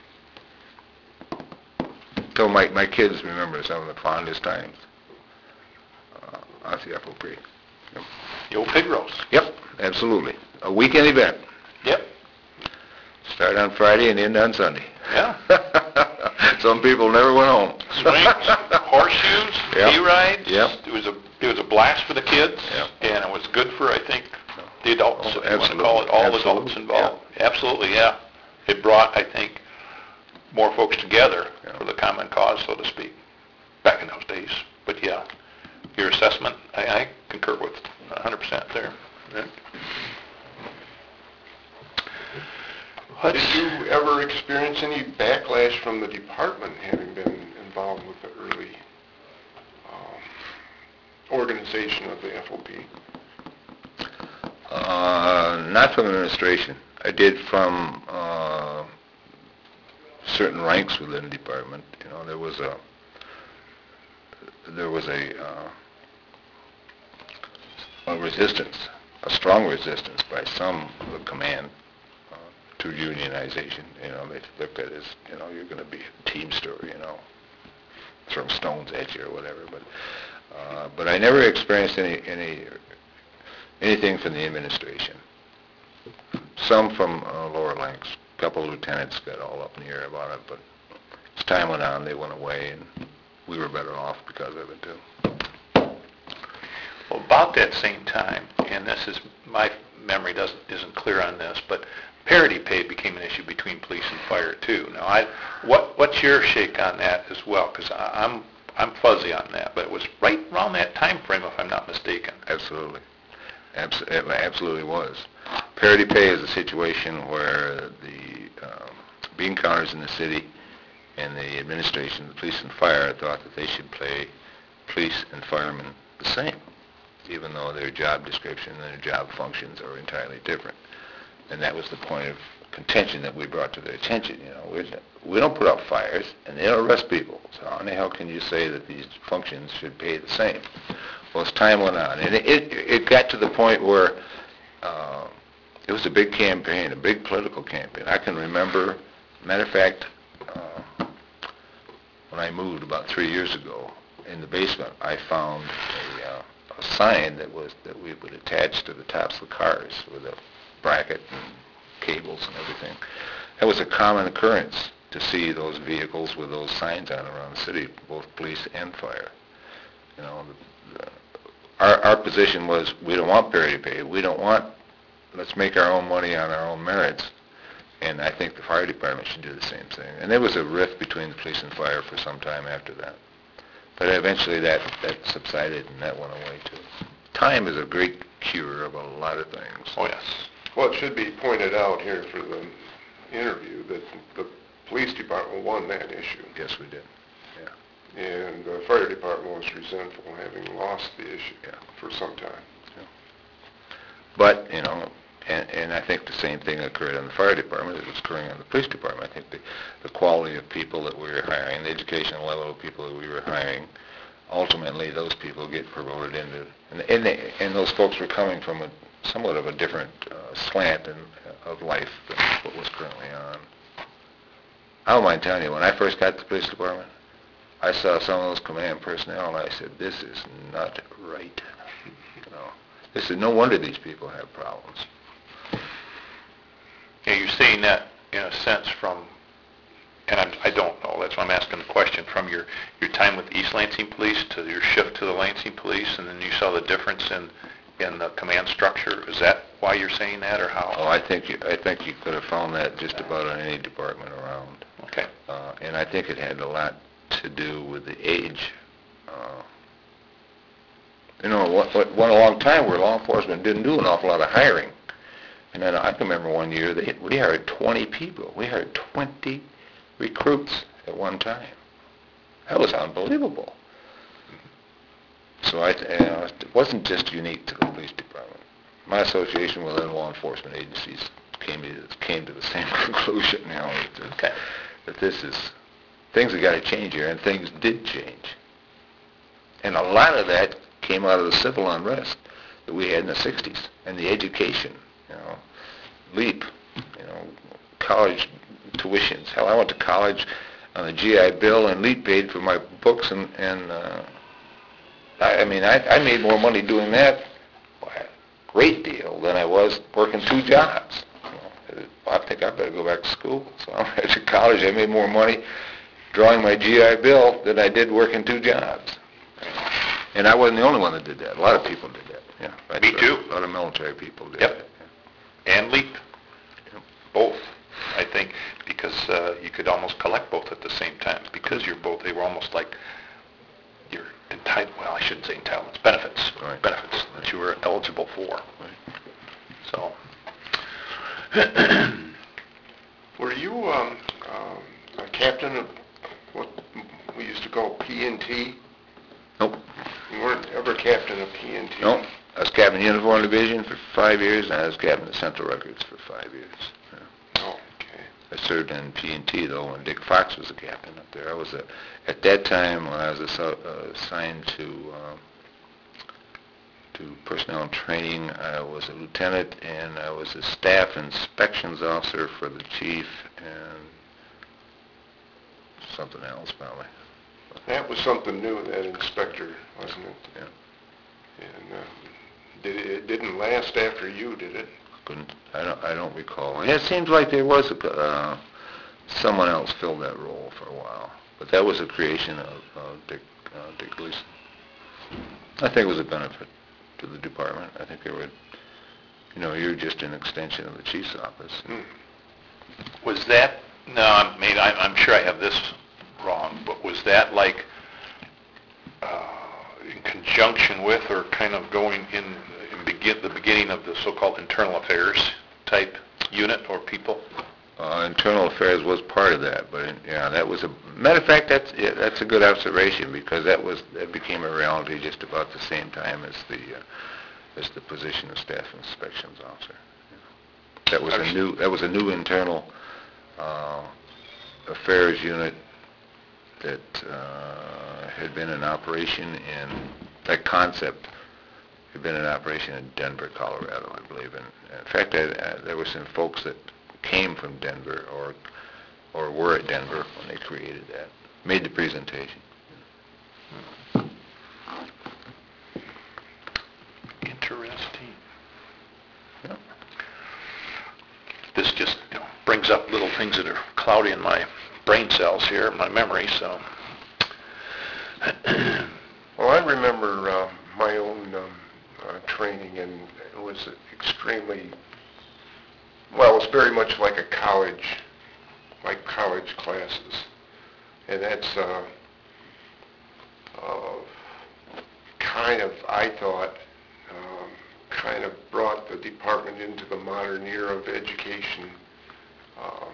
So my, my kids remember some of the fondest times uh, at the F O P. Yep. The old pig roast. Yep, absolutely. A weekend event. Yep. Start on Friday and end on Sunday. Yeah. Some people never went home. Swings, horseshoes, Yep. hay-rides. Yep. It was a it was a blast for the kids, Yep. and it was good for, I think, the adults, Oh, if you want to absolutely. call it, all Absolutely. adults involved. Absolutely, yeah. It brought, I think, more folks together Yeah. for the common cause, so to speak, back in those days. But yeah, your assessment, I, I concur with one hundred percent there. Yeah. Did you ever experience any backlash from the department having been involved with the early um, organization of the F O P? Uh, not from administration. I did from uh, certain ranks within the department. You know, there was a there was a, uh, a resistance, a strong resistance by some of the command uh, to unionization. You know, they looked at it as, you know, you're going to be a teamster, you know, throw stones at you or whatever. But uh, but I never experienced any any anything from the administration. Some from uh, lower ranks. A couple of lieutenants got all up in the air about it, but as time went on, they went away, and we were better off because of it too. Well, about that same time, and this is, my memory doesn't isn't clear on this, but parity pay became an issue between police and fire too. Now, I what what's your shake on that as well? Because I'm I'm fuzzy on that, but it was right around that time frame, if I'm not mistaken. Absolutely. Abs- it absolutely was. Parity pay is a situation where the um, bean counters in the city and the administration, the police and fire, thought that they should pay police and firemen the same, even though their job description and their job functions are entirely different. And that was the point of contention that we brought to their attention. You know, we we don't put out fires, and they don't arrest people. So how in the hell can you say that these functions should pay the same? Well, as time went on, and it it, it got to the point where uh, it was a big campaign, a big political campaign. I can remember, matter of fact, uh, when I moved about three years ago, in the basement, I found a, uh, a sign that was that we would attach to the tops of the cars with a bracket and cables and everything. That was a common occurrence to see those vehicles with those signs on around the city, both police and fire. You know, the, the, our our position was we don't want parity pay. We don't want, let's make our own money on our own merits. And I think the fire department should do the same thing. And there was a rift between the police and fire for some time after that. But eventually that, that subsided and that went away too. Time is a great cure of a lot of things. Oh, yes. Well, it should be pointed out here for the interview that the police department won that issue. Yes, we did. Yeah. And the fire department was resentful having lost the issue Yeah. for some time. Yeah. But, you know, and, and I think the same thing occurred in the fire department as was occurring in the police department. I think the, the quality of people that we were hiring, the educational level of people that we were hiring, ultimately those people get promoted into, and, and, they, and those folks were coming from a somewhat of a different uh, slant in, uh, of life than what was currently on. I don't mind telling you, when I first got to the police department, I saw some of those command personnel and I said, this is not right. You know, this is no wonder these people have problems. Yeah, you're saying that in a sense from, and I'm, I don't know, that's why I'm asking the question, from your, your time with East Lansing Police to your shift to the Lansing Police, and then you saw the difference in, in the command structure. Is that why you're saying that, or how? Oh, I think you, I think you could have found that just about in any department around. Okay. Uh, and I think it had a lot to do with the age. Uh, you know, what, what, one a long time where law enforcement didn't do an awful lot of hiring. And then I can remember one year they we hired twenty people. We hired twenty recruits at one time. That was unbelievable. So I, you know, it wasn't just unique to the police department. my association with other law enforcement agencies came to, came to the same conclusion, you know, that, Okay. that this is, things have got to change here, and things did change. And a lot of that came out of the civil unrest that we had in the sixties, and the education, you know, LEAP, you know, college tuitions. Hell, I went to college on the G I Bill, and LEAP paid for my books, and, and uh, I, I mean, I, I made more money doing that, by a great deal, than I was working two jobs. You know, I think I better go back to school. So I went to college, I made more money drawing my G I Bill than I did working two jobs. And I wasn't the only one that did that. A lot of people did that. Yeah, right. Me too. A lot of military people did Yep. that. And LEAP. Both, I think, because uh, you could almost collect both at the same time, because you're both, they were almost like your entitled, well, I shouldn't say entitlements, benefits, Right. benefits that you were eligible for. Right. So, Were you um, um, a captain of what we used to call P and T? Nope. You weren't ever captain of P and T? Nope. I was captain of the Uniform Division for five years, and I was captain of Central Records for five years. Yeah. Oh, okay. I served in P and T, though, when Dick Fox was the captain up there. I was, a, at that time, when I was asso- uh, assigned to um, to personnel and training, I was a lieutenant, and I was a staff inspections officer for the chief, and something else, probably. That was something new, that inspector, wasn't it? Yeah. And uh, did it, it didn't last after you, did it? Couldn't, I don't, I don't recall. It seems like there was a, uh, someone else filled that role for a while, but that was a creation of uh, Dick, uh, Dick Gleason. I think it was a benefit to the department. I think it would, you know, you're just an extension of the chief's office. Hmm. was that, no, I'm, made, I, I'm sure I have this wrong, but was that like uh, in conjunction with or kind of going in, in begin, the beginning of the so-called internal affairs type unit or people? Uh, internal affairs was part of that, but in, yeah, that was a matter of fact. That's yeah, that's a good observation, because that was that became a reality just about the same time as the uh, as the position of staff inspections officer. That was a new that was a new internal uh, affairs unit that uh, had been in operation in that concept had been in operation in Denver, Colorado, I believe. And in fact, I, I, there were some folks that came from Denver or or were at Denver when they created that, made the presentation. Interesting. Yeah. This just, you know, brings up little things that are cloudy in my brain cells here, my memory, so. Well, I remember uh, my own um, uh, training, and it was extremely, well, it was very much like a college, like college classes. And that's uh, uh, kind of, I thought, um, kind of brought the department into the modern era of education uh,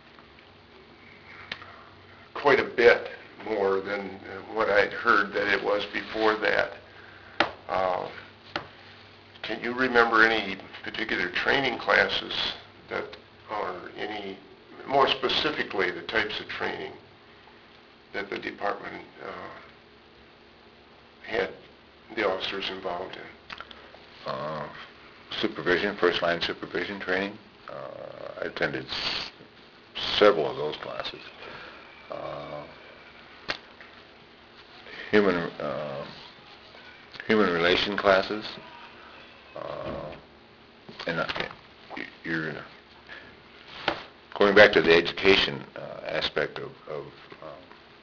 quite a bit more than what I'd heard that it was before that. Uh, can you remember any particular training classes that, or any, more specifically, the types of training that the department uh, had the officers involved in? Uh, supervision, first line supervision training. Uh, I attended s- several of those classes. Uh, human uh, human relation classes. Uh, and uh, you're going back to the education uh, aspect of, of um,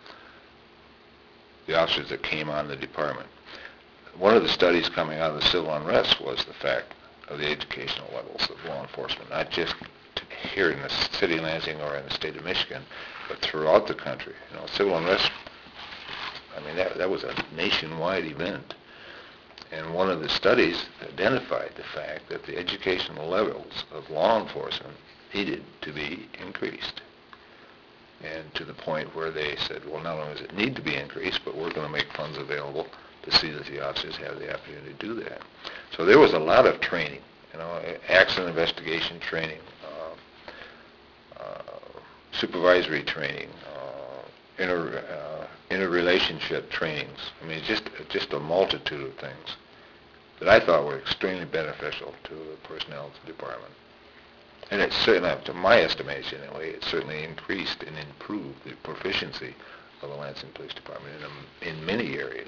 the officers that came on the department. One of the studies coming out of the civil unrest was the fact of the educational levels of law enforcement, not just here in the city of Lansing or in the state of Michigan, but throughout the country. You know, civil unrest, I mean, that, that was a nationwide event. And one of the studies identified the fact that the educational levels of law enforcement needed to be increased. And to the point where they said, well, not only does it need to be increased, but we're going to make funds available to see that the officers have the opportunity to do that. So there was a lot of training you know, accident investigation training, uh, uh, supervisory training, uh, inter, uh, interrelationship trainings. I mean, just just a multitude of things that I thought were extremely beneficial to the personnel department. And it certainly, to my estimation anyway, it certainly increased and improved the proficiency of the Lansing Police Department in, in many areas.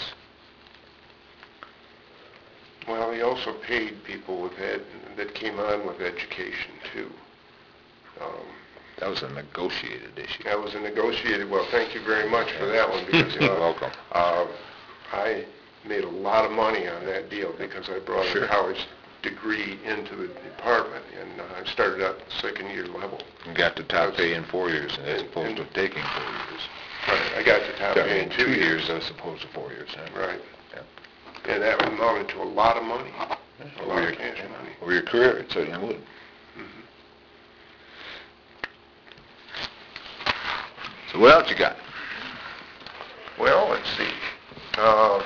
Well, he also paid people with ed, that came on with education too. Um, That was a negotiated issue. that was a negotiated, well, thank you very much for that one, because uh, You're welcome. uh, I made a lot of money on that deal because I brought Sure. a college degree into the department, and uh, I started at the second year level. You got the top pay in four years as And- opposed to and- taking four years. Right, I got the top Yeah, pay in two years. as opposed to four years. huh? Right. Yeah. And that amounted to a lot of money, a Over lot your, of cash money. over your career, it certainly would. Mhm. So what else you got? Well, let's see. Uh,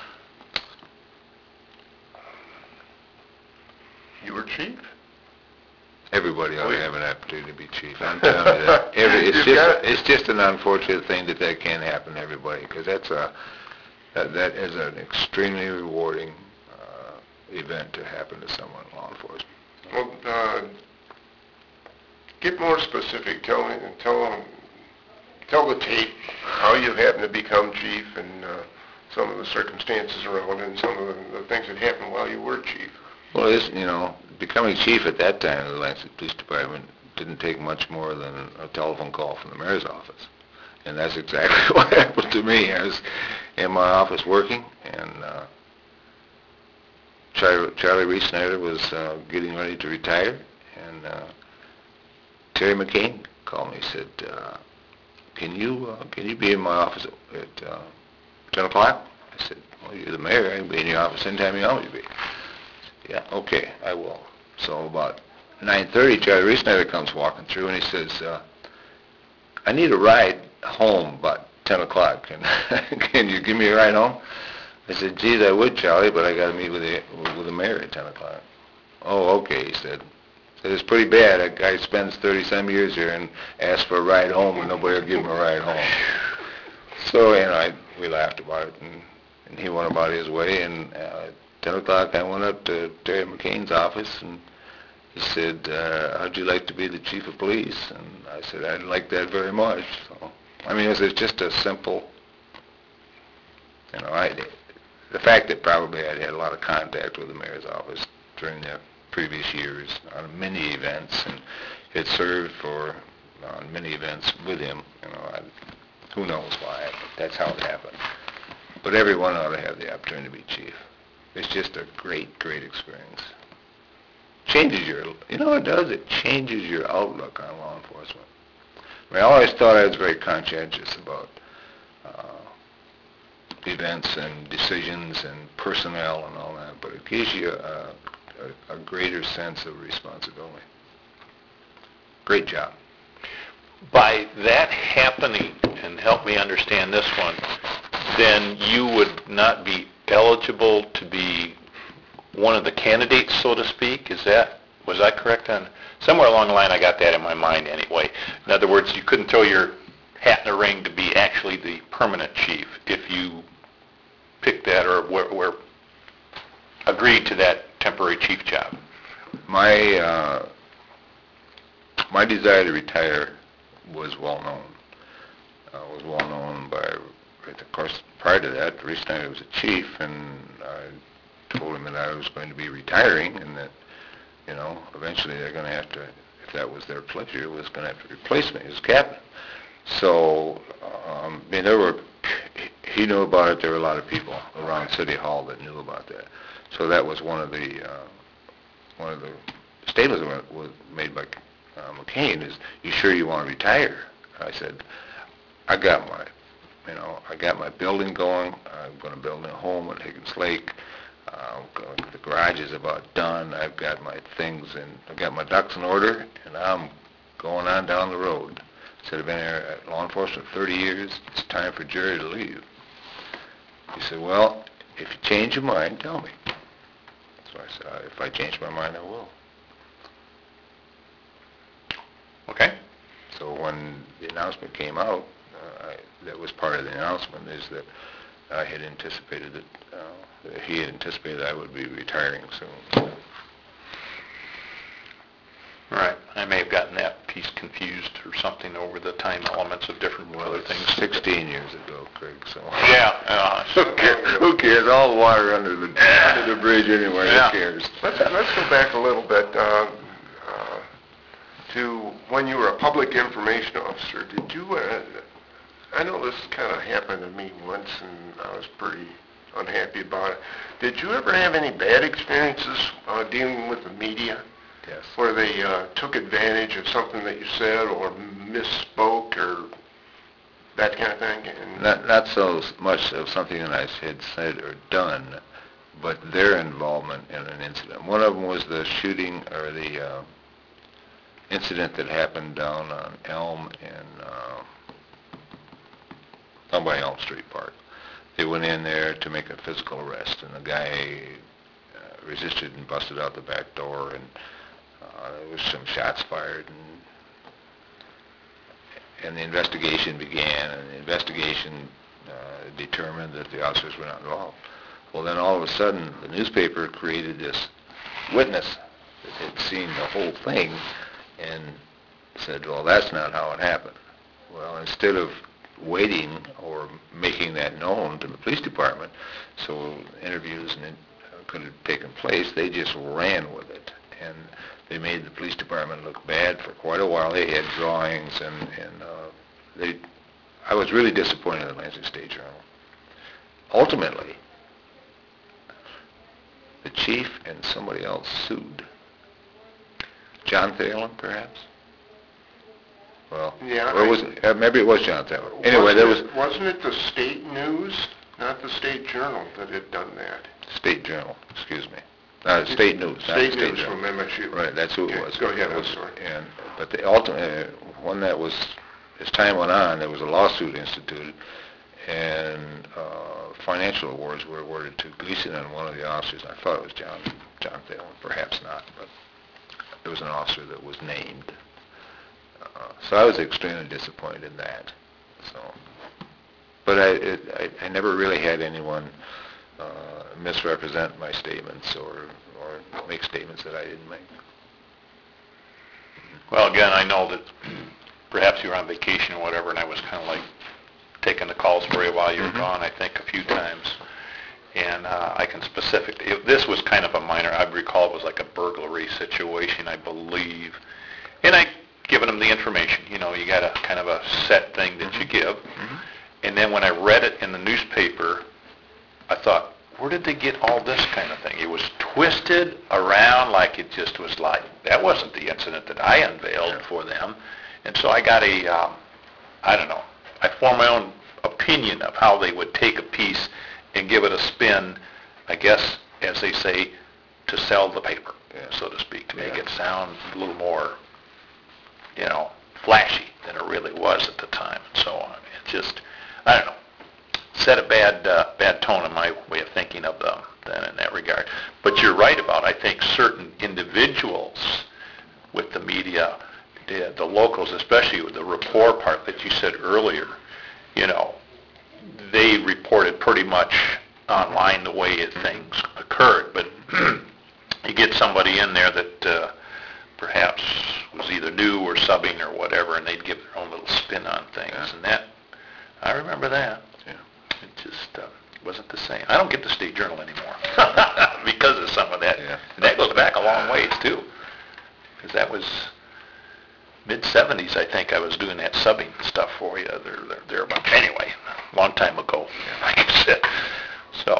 You were chief? Everybody ought We- to have an opportunity to be chief. I'm telling you that. Every, it's You've just, got- it's just an unfortunate thing that that can't happen to everybody, because that's a, that, that is an extremely rewarding uh, event to happen to someone in law enforcement. Well, uh, get more specific. Tell me, tell, tell the tape how you happened to become chief and uh, some of the circumstances around it and some of the, the things that happened while you were chief. Well, it's, you know, becoming chief at that time of the Lansing Police Department didn't take much more than a telephone call from the mayor's office. And that's exactly what happened to me. I was in my office working, and uh, Charlie, Charlie Reese Snyder was uh, getting ready to retire, and uh, Terry McCain called me and said, uh, can you uh, can you be in my office at, at uh, ten o'clock? I said, well, you're the mayor. I can be in your office anytime you want me to be. Yeah, okay, I will. So about nine thirty, Charlie Reese Snyder comes walking through, and he says, uh, I need a ride home about ten o'clock. Can, can you give me a ride home? I said, geez, I would, Charlie, but I got to meet with the, with the mayor at ten o'clock. Oh, okay, he said. Said, it's pretty bad. A guy spends thirty-some years here and asks for a ride home, and nobody will give him a ride home. So, you know, I, we laughed about it, and, and he went about his way, and uh, ten o'clock I went up to Terry McCain's office, and he said, uh, how'd you like to be the chief of police? And I said, I'd like that very much. So, I mean, it was just a simple, you know, I, the fact that probably I'd had a lot of contact with the mayor's office during the previous years on many events, and had served for on many events with him, you know, I, who knows why, but that's how it happened. But everyone ought to have the opportunity to be chief. It's just a great, great experience. Changes your, you know what it does? It changes your outlook on law enforcement. I mean, I always thought I was very conscientious about uh, events and decisions and personnel and all that, but it gives you a, a, a greater sense of responsibility. Great job. By that happening, and help me understand this one, then you would not be eligible to be one of the candidates, so to speak? Is that, was I correct on, somewhere along the line I got that in my mind anyway. In other words, you couldn't throw your hat in the ring to be actually the permanent chief if you picked that or were, were agreed to that temporary chief job. My uh, my desire to retire was well known. Uh, was well known by, of course, prior to that, Reese Snyder was a chief, and I told him that I was going to be retiring, and that, you know, eventually they're going to have to, if that was their pleasure, was going to have to replace me as captain. So, um, I mean, there were, he knew about it. There were a lot of people around City Hall that knew about that. So that was one of the uh, one of the statements that was made by uh, McCain is, "You sure you want to retire?" I said, "I got my, you know, I got my building going. I'm going to build a home at Higgins Lake. Uh, the garage is about done. I've got my things and I've got my ducks in order, and I'm going on down the road. I said, I've been here at law enforcement thirty years. It's time for Jerry to leave." He said, "Well, if you change your mind, tell me." So I said, "Uh, if I change my mind, I will." Okay? So when the announcement came out, uh, I, that was part of the announcement, is that I had anticipated that, uh, that he had anticipated I would be retiring soon. Right. I may have gotten that piece confused or something over the time elements of different Well, other it's things. sixteen years ago, Craig, so. Yeah. uh, Who cares? Who cares? All the water under the, under the bridge anyway, Yeah. who cares? Let's, let's go back a little bit uh, uh, to when you were a public information officer. Did you, uh, I know this kind of happened to me once, and I was pretty unhappy about it. Did you ever have any bad experiences uh, dealing with the media, Yes. where they uh, took advantage of something that you said or misspoke or that kind of thing? And Not, not so much of something that I had said or done, but their involvement in an incident. One of them was the shooting, or the uh, incident that happened down on Elm in, uh, down by Elm Street Park. They went in there to make a physical arrest, and the guy uh, resisted and busted out the back door, and uh, there was some shots fired, and and the investigation began, and the investigation uh, determined that the officers were not involved. Well, then all of a sudden, the newspaper created this witness that had seen the whole thing and said, well, that's not how it happened. Well, instead of waiting or making that known to the police department so interviews and it could have taken place, they just ran with it. And they made the police department look bad for quite a while. They had drawings, and, and uh, they, I was really disappointed in the Lansing State-Journal. Ultimately, the chief and somebody else sued. John Thalen, perhaps? Well, Yeah, or I- was it, uh, maybe it was John Thalen. Anyway, there was Wasn't it- Wasn't it the State News, not the State Journal, that had done that? State Journal, excuse me. Uh, State News, not State State News Journal. from M S U. Right, that's who it Okay, was. go ahead, It I'm was- sorry. And, but the ultimate, one that was, as time went on, there was a lawsuit instituted, and uh, financial awards were awarded to Gleason and one of the officers. I thought it was John, John Thalen, perhaps not, but there was an officer that was named. Uh, so I was extremely disappointed in that. So, but I, it, I, I never really had anyone uh, misrepresent my statements or or make statements that I didn't make. Well, again, I know that perhaps you were on vacation or whatever, and I was kind of like taking the calls for you while you were Mhm. gone, I think, a few times. And uh, I can specifically, it- this was kind of a minor, I recall it was like a burglary situation, I believe. And I given them the information, you know, you got a kind of a set thing that you give. Mhm. And then when I read it in the newspaper, I thought, where did they get all this kind of thing? It was twisted around like it just was like, that wasn't the incident that I unveiled Yeah. for them. And so I got a, um, I don't know, I formed my own opinion of how they would take a piece and give it a spin, I guess, as they say, to sell the paper, Yeah. so to speak, to make Yeah. it sound a little more, you know, flashy than it really was at the time and so on. It just, I don't know, set a bad uh, bad tone in my way of thinking of them then in that regard. But you're right about, I think, certain individuals with the media, the, the locals, especially with the rapport part that you said earlier, you know, they reported pretty much online the way it, things occurred. But you get somebody in there that uh, perhaps was either new or subbing or whatever, and they'd give their own little spin on things. Yeah. And that, I remember that. Yeah. It just uh, wasn't the same. I don't get the State Journal anymore because of some of that. Yeah. And that goes back a long ways, too. Because that was mid seventies, I think, I was doing that subbing stuff for you. There, there, thereabouts. Anyway, long time ago, like I said. So,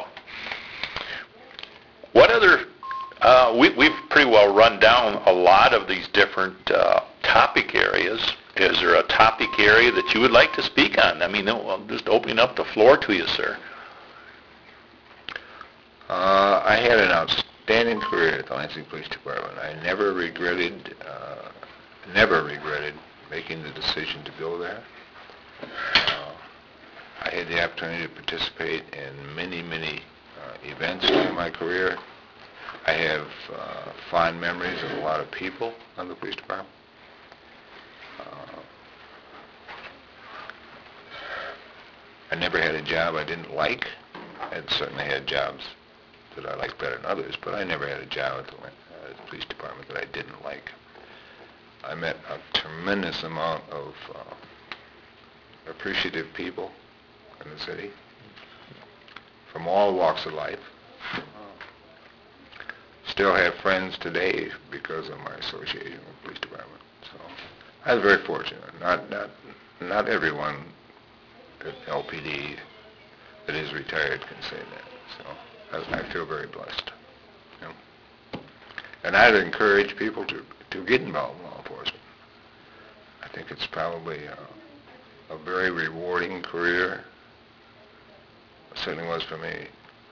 what other, uh, we, we've pretty well run down a lot of these different uh, topic areas. Is there a topic area that you would like to speak on? I mean, no, I'm just opening up the floor to you, sir. Uh, I had an outstanding career at the Lansing Police Department. I never regretted, uh, never regretted making the decision to go there. Uh, I had the opportunity to participate in many, many uh, events during my career. I have uh, fond memories of a lot of people on the police department. Uh, I never had a job I didn't like. I certainly had jobs that I liked better than others, but I never had a job at the, uh, the police department that I didn't like. I met a tremendous amount of uh, appreciative people in the city from all walks of life. Still have friends today because of my association with the police department. So I was very fortunate. Not not not everyone at L P D that is retired can say that. So I, I feel very blessed. You know. And I'd encourage people to, to get involved in law enforcement. I think it's probably a, a very rewarding career. It certainly was for me.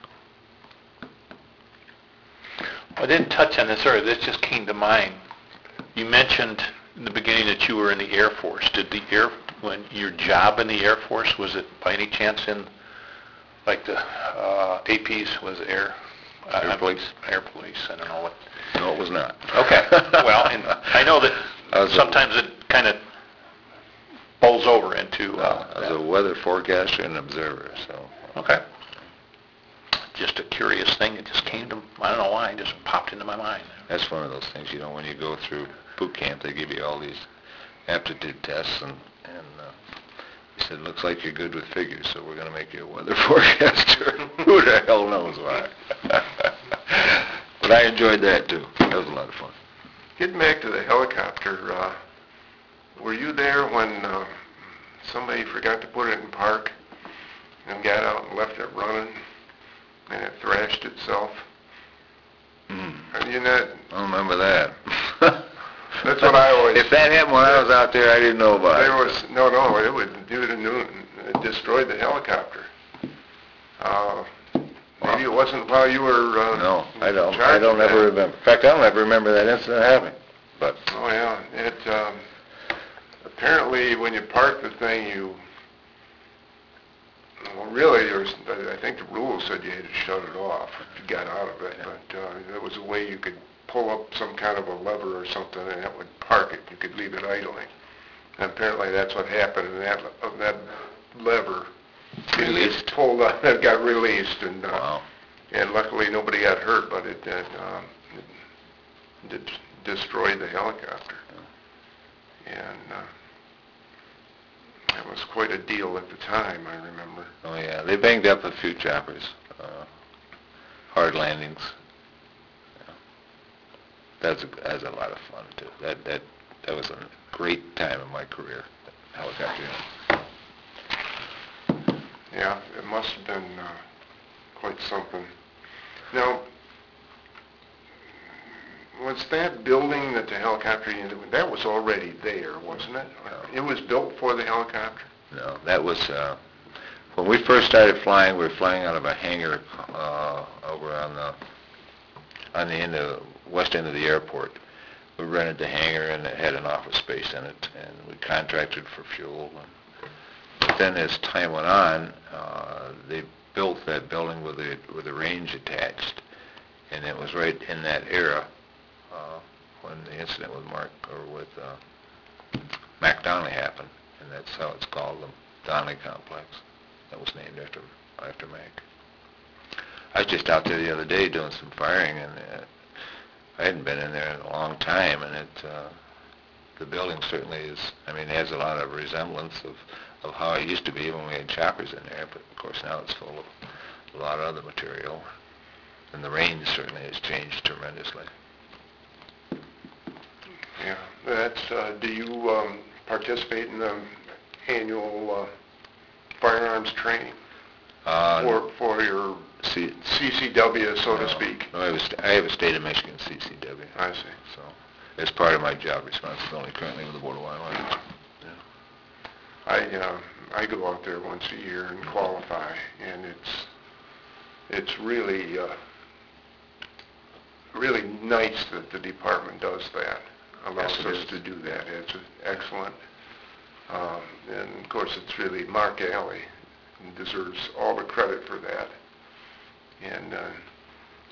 I didn't touch on this earlier. This just came to mind. You mentioned in the beginning that you were in the Air Force. Did the Air, when your job in the Air Force, was it by any chance in, like the uh, A Ps, was it Air? Uh, Air Police. Air Police, I don't know what. No, it was not. Okay. Well, and I know that sometimes it kind of bowls over into... Uh, I was a weather forecaster and observer, so... Okay. Just a curious thing. It just came to, I don't know why, it just popped into my mind. That's one of those things, you know, when you go through boot camp, they give you all these aptitude tests, and, and uh, he said, looks like you're good with figures, so we're going to make you a weather forecaster. Who the hell knows why? But I enjoyed that, too. That was a lot of fun. Getting back to the helicopter, uh, were you there when uh, somebody forgot to put it in park and got out and left it running and it thrashed itself? Mm. Are you not? I don't remember that. That's what I always... If that happened when I was out there, I didn't know about there it. was no, no. It would do it, it destroyed the helicopter. Uh, maybe it wasn't while you were. Uh, No, I don't. in I charge don't of ever that. remember. In fact, I don't ever remember that incident happening. But Oh yeah, it. Um, apparently, when you park the thing, you. Well, really, there's. I think the rules said you had to shut it off if you got out of it, but uh, there was a way you could pull up some kind of a lever or something, and it would park it. You could leave it idling. And apparently, that's what happened. And that of that lever, Released. it pulled up. It got released, and uh, wow. and luckily nobody got hurt, but it did. Um, it did destroyed the helicopter, and. Uh, That was quite a deal at the time, I remember. Oh yeah, they banged up a few choppers, uh, hard landings. Yeah. That's a, that's a lot of fun too. That that that was a great time in my career. Helicopter. Yeah, it must have been uh, quite something. Now, was that building that the helicopter unit, that was already there, wasn't it? No. It was built for the helicopter? No, that was uh, when we first started flying. We were flying out of a hangar uh, over on the on the end of west end of the airport. We rented the hangar and it had an office space in it, and we contracted for fuel. But then as time went on, uh, they built that building with a with a range attached, and it was right in that era uh, when the incident with Mark or with uh, Mac Donnelly happened, and that's how it's called, the Donnelly Complex. That was named after after Mac. I was just out there the other day doing some firing, and uh, I hadn't been in there in a long time, and it uh, the building certainly is. I mean, it has a lot of resemblance of of how it used to be when we had choppers in there, but of course now it's full of a lot of other material, and the range certainly has changed tremendously. Yeah, that's, uh, do you um, participate in the annual uh, firearms training Uh, for, for your see, C C W, so to no, speak? no, I have a st- I have a state of Michigan C C W. I see. So, as part of my job responsibility currently with the Board of Wildlife. I, uh, I go out there once a year and qualify, and it's, it's really, uh, really nice that the department does that, allows Yes, it us is. to do that. It's excellent. Um, and of course, it's really Mark Alley, and deserves all the credit for that. And uh,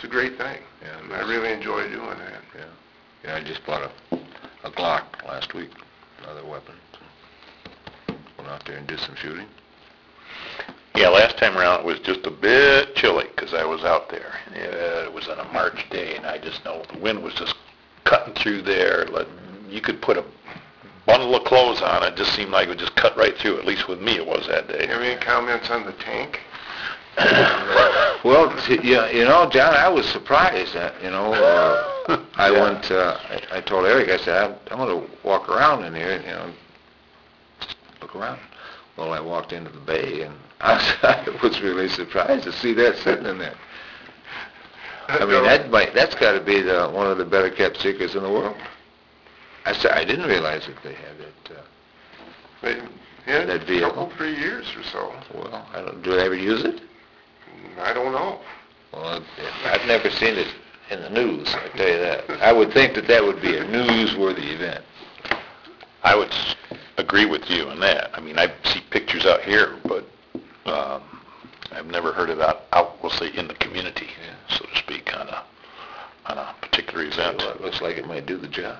it's a great thing. Yeah, And I really enjoy doing that. Yeah. Yeah, I just bought a, a Glock last week, another weapon. Went out there and did some shooting. Yeah, last time around it was just a bit chilly because I was out there. Yeah, it was on a March day, and I just know the wind was just cutting through there. Like, you could put a bundle of clothes on, it just seemed like it would just cut right through. At least with me it was that day. Have any comments on the tank? Well, t- yeah, you know, John, I was surprised that, you know, uh, I Yeah. went, uh, I, I told Eric, I said, I'm, I'm going to walk around in here, you know, just look around. Well, I walked into the bay, and I was, I was really surprised to see that sitting in there. I mean, that might, that's got to be the, one of the better kept secrets in the world. I said, I didn't realize that they had it. Uh, They, yeah, That a vehicle. couple, three years or so. well, I don't, do they ever use it? I don't know. Well, I've never seen it in the news, I tell you that. I would think that that would be a newsworthy event. I would s- agree with you on that. I mean, I see pictures out here, but um, I've never heard of that out, we'll say, in the community, so to speak, on a, on a particular event. Well, it looks like it might do the job.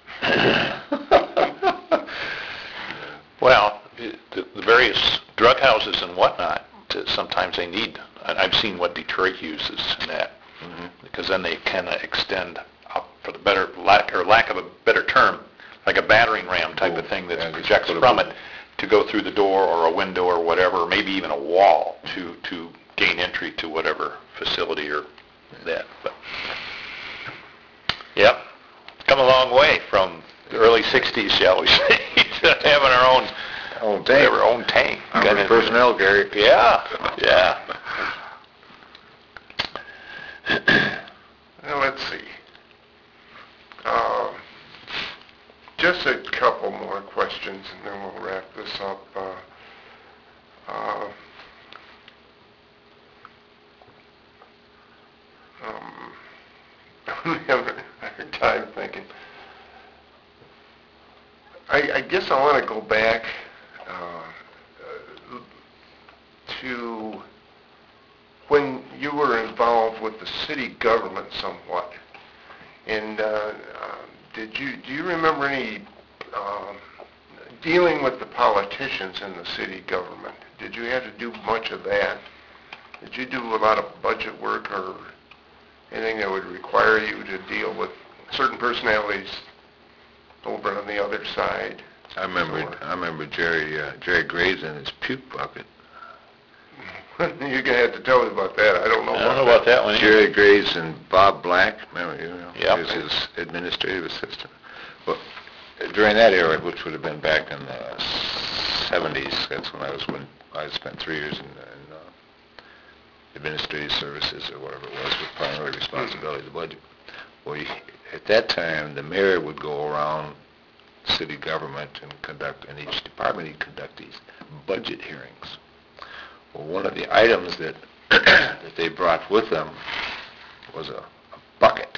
Well, it- the the various drug houses and whatnot, uh, sometimes they need, and I've seen what Detroit uses in that, Mhm. because then they kind of extend up, for the better, lack, or lack of a better term, like a battering ram type of thing Yeah, that just projects put a from boom. it to go through the door or a window or whatever, or maybe even a wall to, to gain entry to whatever facility or that. But, yep, come a long way from the early sixties, shall we say, to having our own, Own tank. whatever, own tank. Got Armored into- personnel carrier. Yeah, yeah. Now, let's see. Uh, Just a couple more questions, and then we'll wrap this up. Uh, uh, um, I'm having a hard time thinking. I, I guess I want to go back uh, uh, to when you were involved with the city government somewhat. And uh, uh, did you, do you remember any um, dealing with the politicians in the city government? Did you have to do much of that? Did you do a lot of budget work or anything that would require you to deal with certain personalities over on the other side? I remember, Sure. I remember Jerry, uh, Jerry Graves in his puke bucket. You're gonna have to tell me about that. I don't know I about don't know about that one either. Jerry Graves and Bob Black, remember, you know, Yep. he was his administrative assistant. Well, during that era, which would have been back in the seventies, that's when I was, when I spent three years in, in uh, administrative services or whatever it was, with primary responsibility of the budget. Well, you, at that time, the mayor would go around city government and conduct, in each department, he'd conduct these budget hearings. Well, one of the items that that they brought with them was a, a bucket,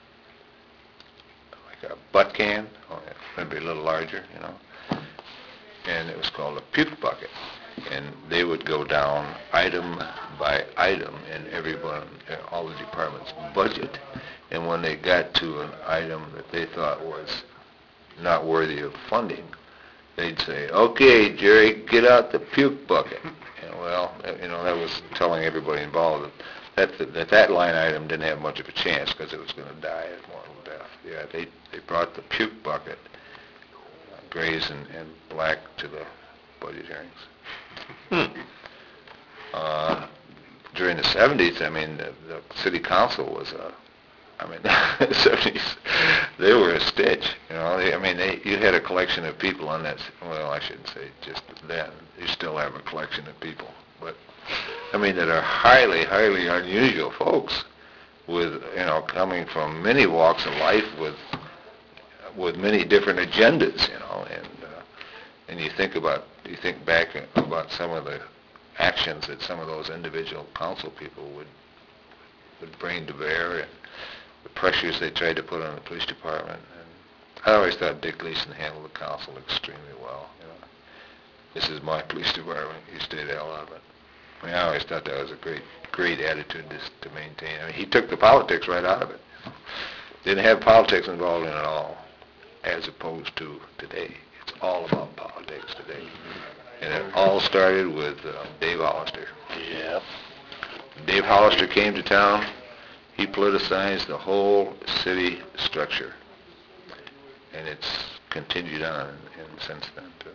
like a butt can, or maybe a little larger, you know, and it was called a puke bucket. And they would go down item by item in everyone, in all the departments' budget. And when they got to an item that they thought was not worthy of funding, they'd say, "Okay, Jerry, get out the puke bucket." And well, you know, that was telling everybody involved that that that, that line item didn't have much of a chance because it was going to die a mortal death. Yeah, they they brought the puke bucket, uh, Grays and, and Black, to the budget hearings. Hmm. Uh, during the seventies, I mean, the, the city council was a, I mean, the seventies, they were a stitch, you know. They, I mean, they, you had a collection of people on that, well, I shouldn't say just then. You still have a collection of people, but, I mean, that are highly, highly unusual folks with, you know, coming from many walks of life with, with many different agendas, you know, and, uh, and you think about, you think back about some of the actions that some of those individual council people would, would bring to bear, and the pressures they tried to put on the police department. And I always thought Dick Gleason handled the council extremely well. You know, this is my police department. You stay the hell out of it. I mean, I always thought that was a great, great attitude to, to maintain. I mean, he took the politics right out of it. Didn't have politics involved in it at all, as opposed to today. It's all about politics today. And it all started with uh, Dave Hollister. Yeah. Dave Hollister came to town, he politicized the whole city structure. And it's continued on and since then, too.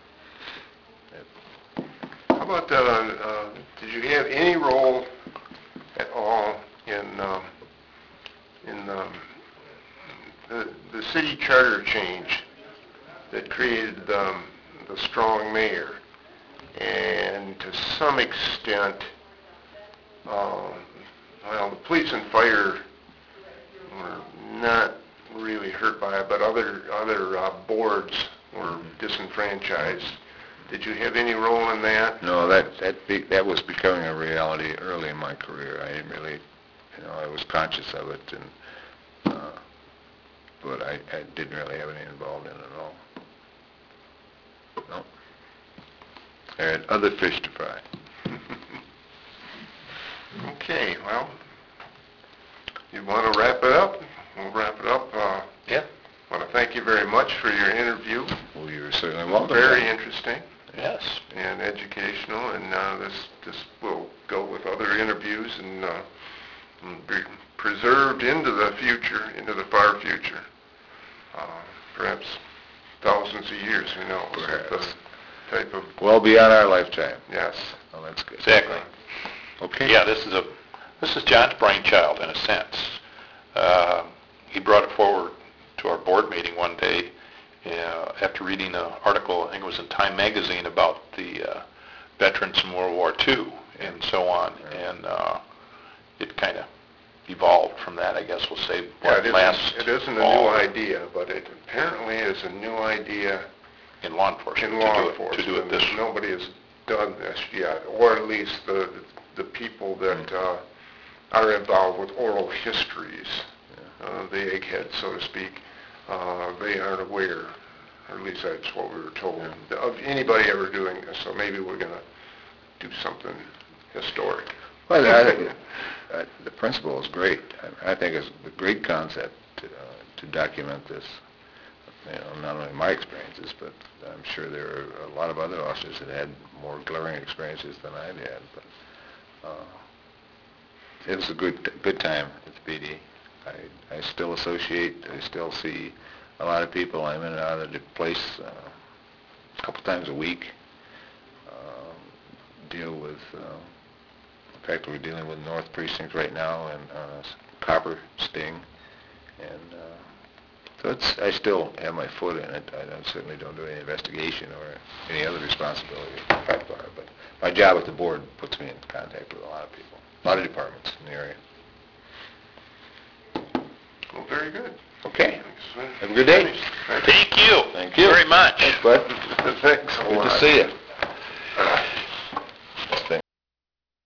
How about, uh, uh, did you have any role at all in, um, in um, the, the city charter change that created um, the strong mayor? And to some extent, um, well, the police and fire were not really hurt by it, but other, other uh, boards were disenfranchised. Did you have any role in that? No, that that be, that was becoming a reality early in my career. I didn't really, you know, I was conscious of it, and uh, but I, I didn't really have any involved in it at all. No. I had other fish to fry. Okay, well, you want to wrap it up? We'll wrap it up. Uh, Yeah. I want to thank you very much for your interview. Well, you were certainly welcome. Very interesting Yes. and educational, and uh, this this will go with other interviews and, uh, and be preserved into the future, into the far future, uh, perhaps thousands of years. Who knows? Perhaps. The type of Well beyond our lifetime. yes. Well, that's good. Exactly. Okay. Yeah, this is a, this is John's brainchild in a sense. Uh, he brought it forward to our board meeting one day uh, after reading an article, I think it was in Time Magazine, about the uh, veterans from World War Two and so on, and uh, it kind of evolved from that, I guess we'll say, Yeah, what, it last isn't, it isn't a fall new idea, but it apparently is a new idea in law enforcement. in to law do it- enforcement. To do it this, Nobody has done this yet, or at least the the people that uh, are involved with oral histories, uh, the egghead, so to speak, uh, they aren't aware, or at least that's what we were told, of anybody ever doing this. So maybe we're going to do something historic. Well, I think uh, the principle is great. I, I think it's a great concept to, uh, to document this. You know, not only my experiences, but I'm sure there are a lot of other officers that had more glaring experiences than I'd had. But uh, it was a good good time at the P D. I, I still associate, I still see a lot of people. I'm in and out of the place uh, a couple times a week. Uh, deal with, uh, in fact, we're dealing with North Precinct right now and uh, Copper Sting, and uh, so it's, I still have my foot in it. I don't, certainly don't do any investigation or any other responsibility in fact bar, but my job at the board puts me in contact with a lot of people, a lot of departments in the area. Well, very good. Okay. Thanks. Have a good day. thank you. Thank you. Very much. Thanks, bud. Thanks a Good lot. to see you.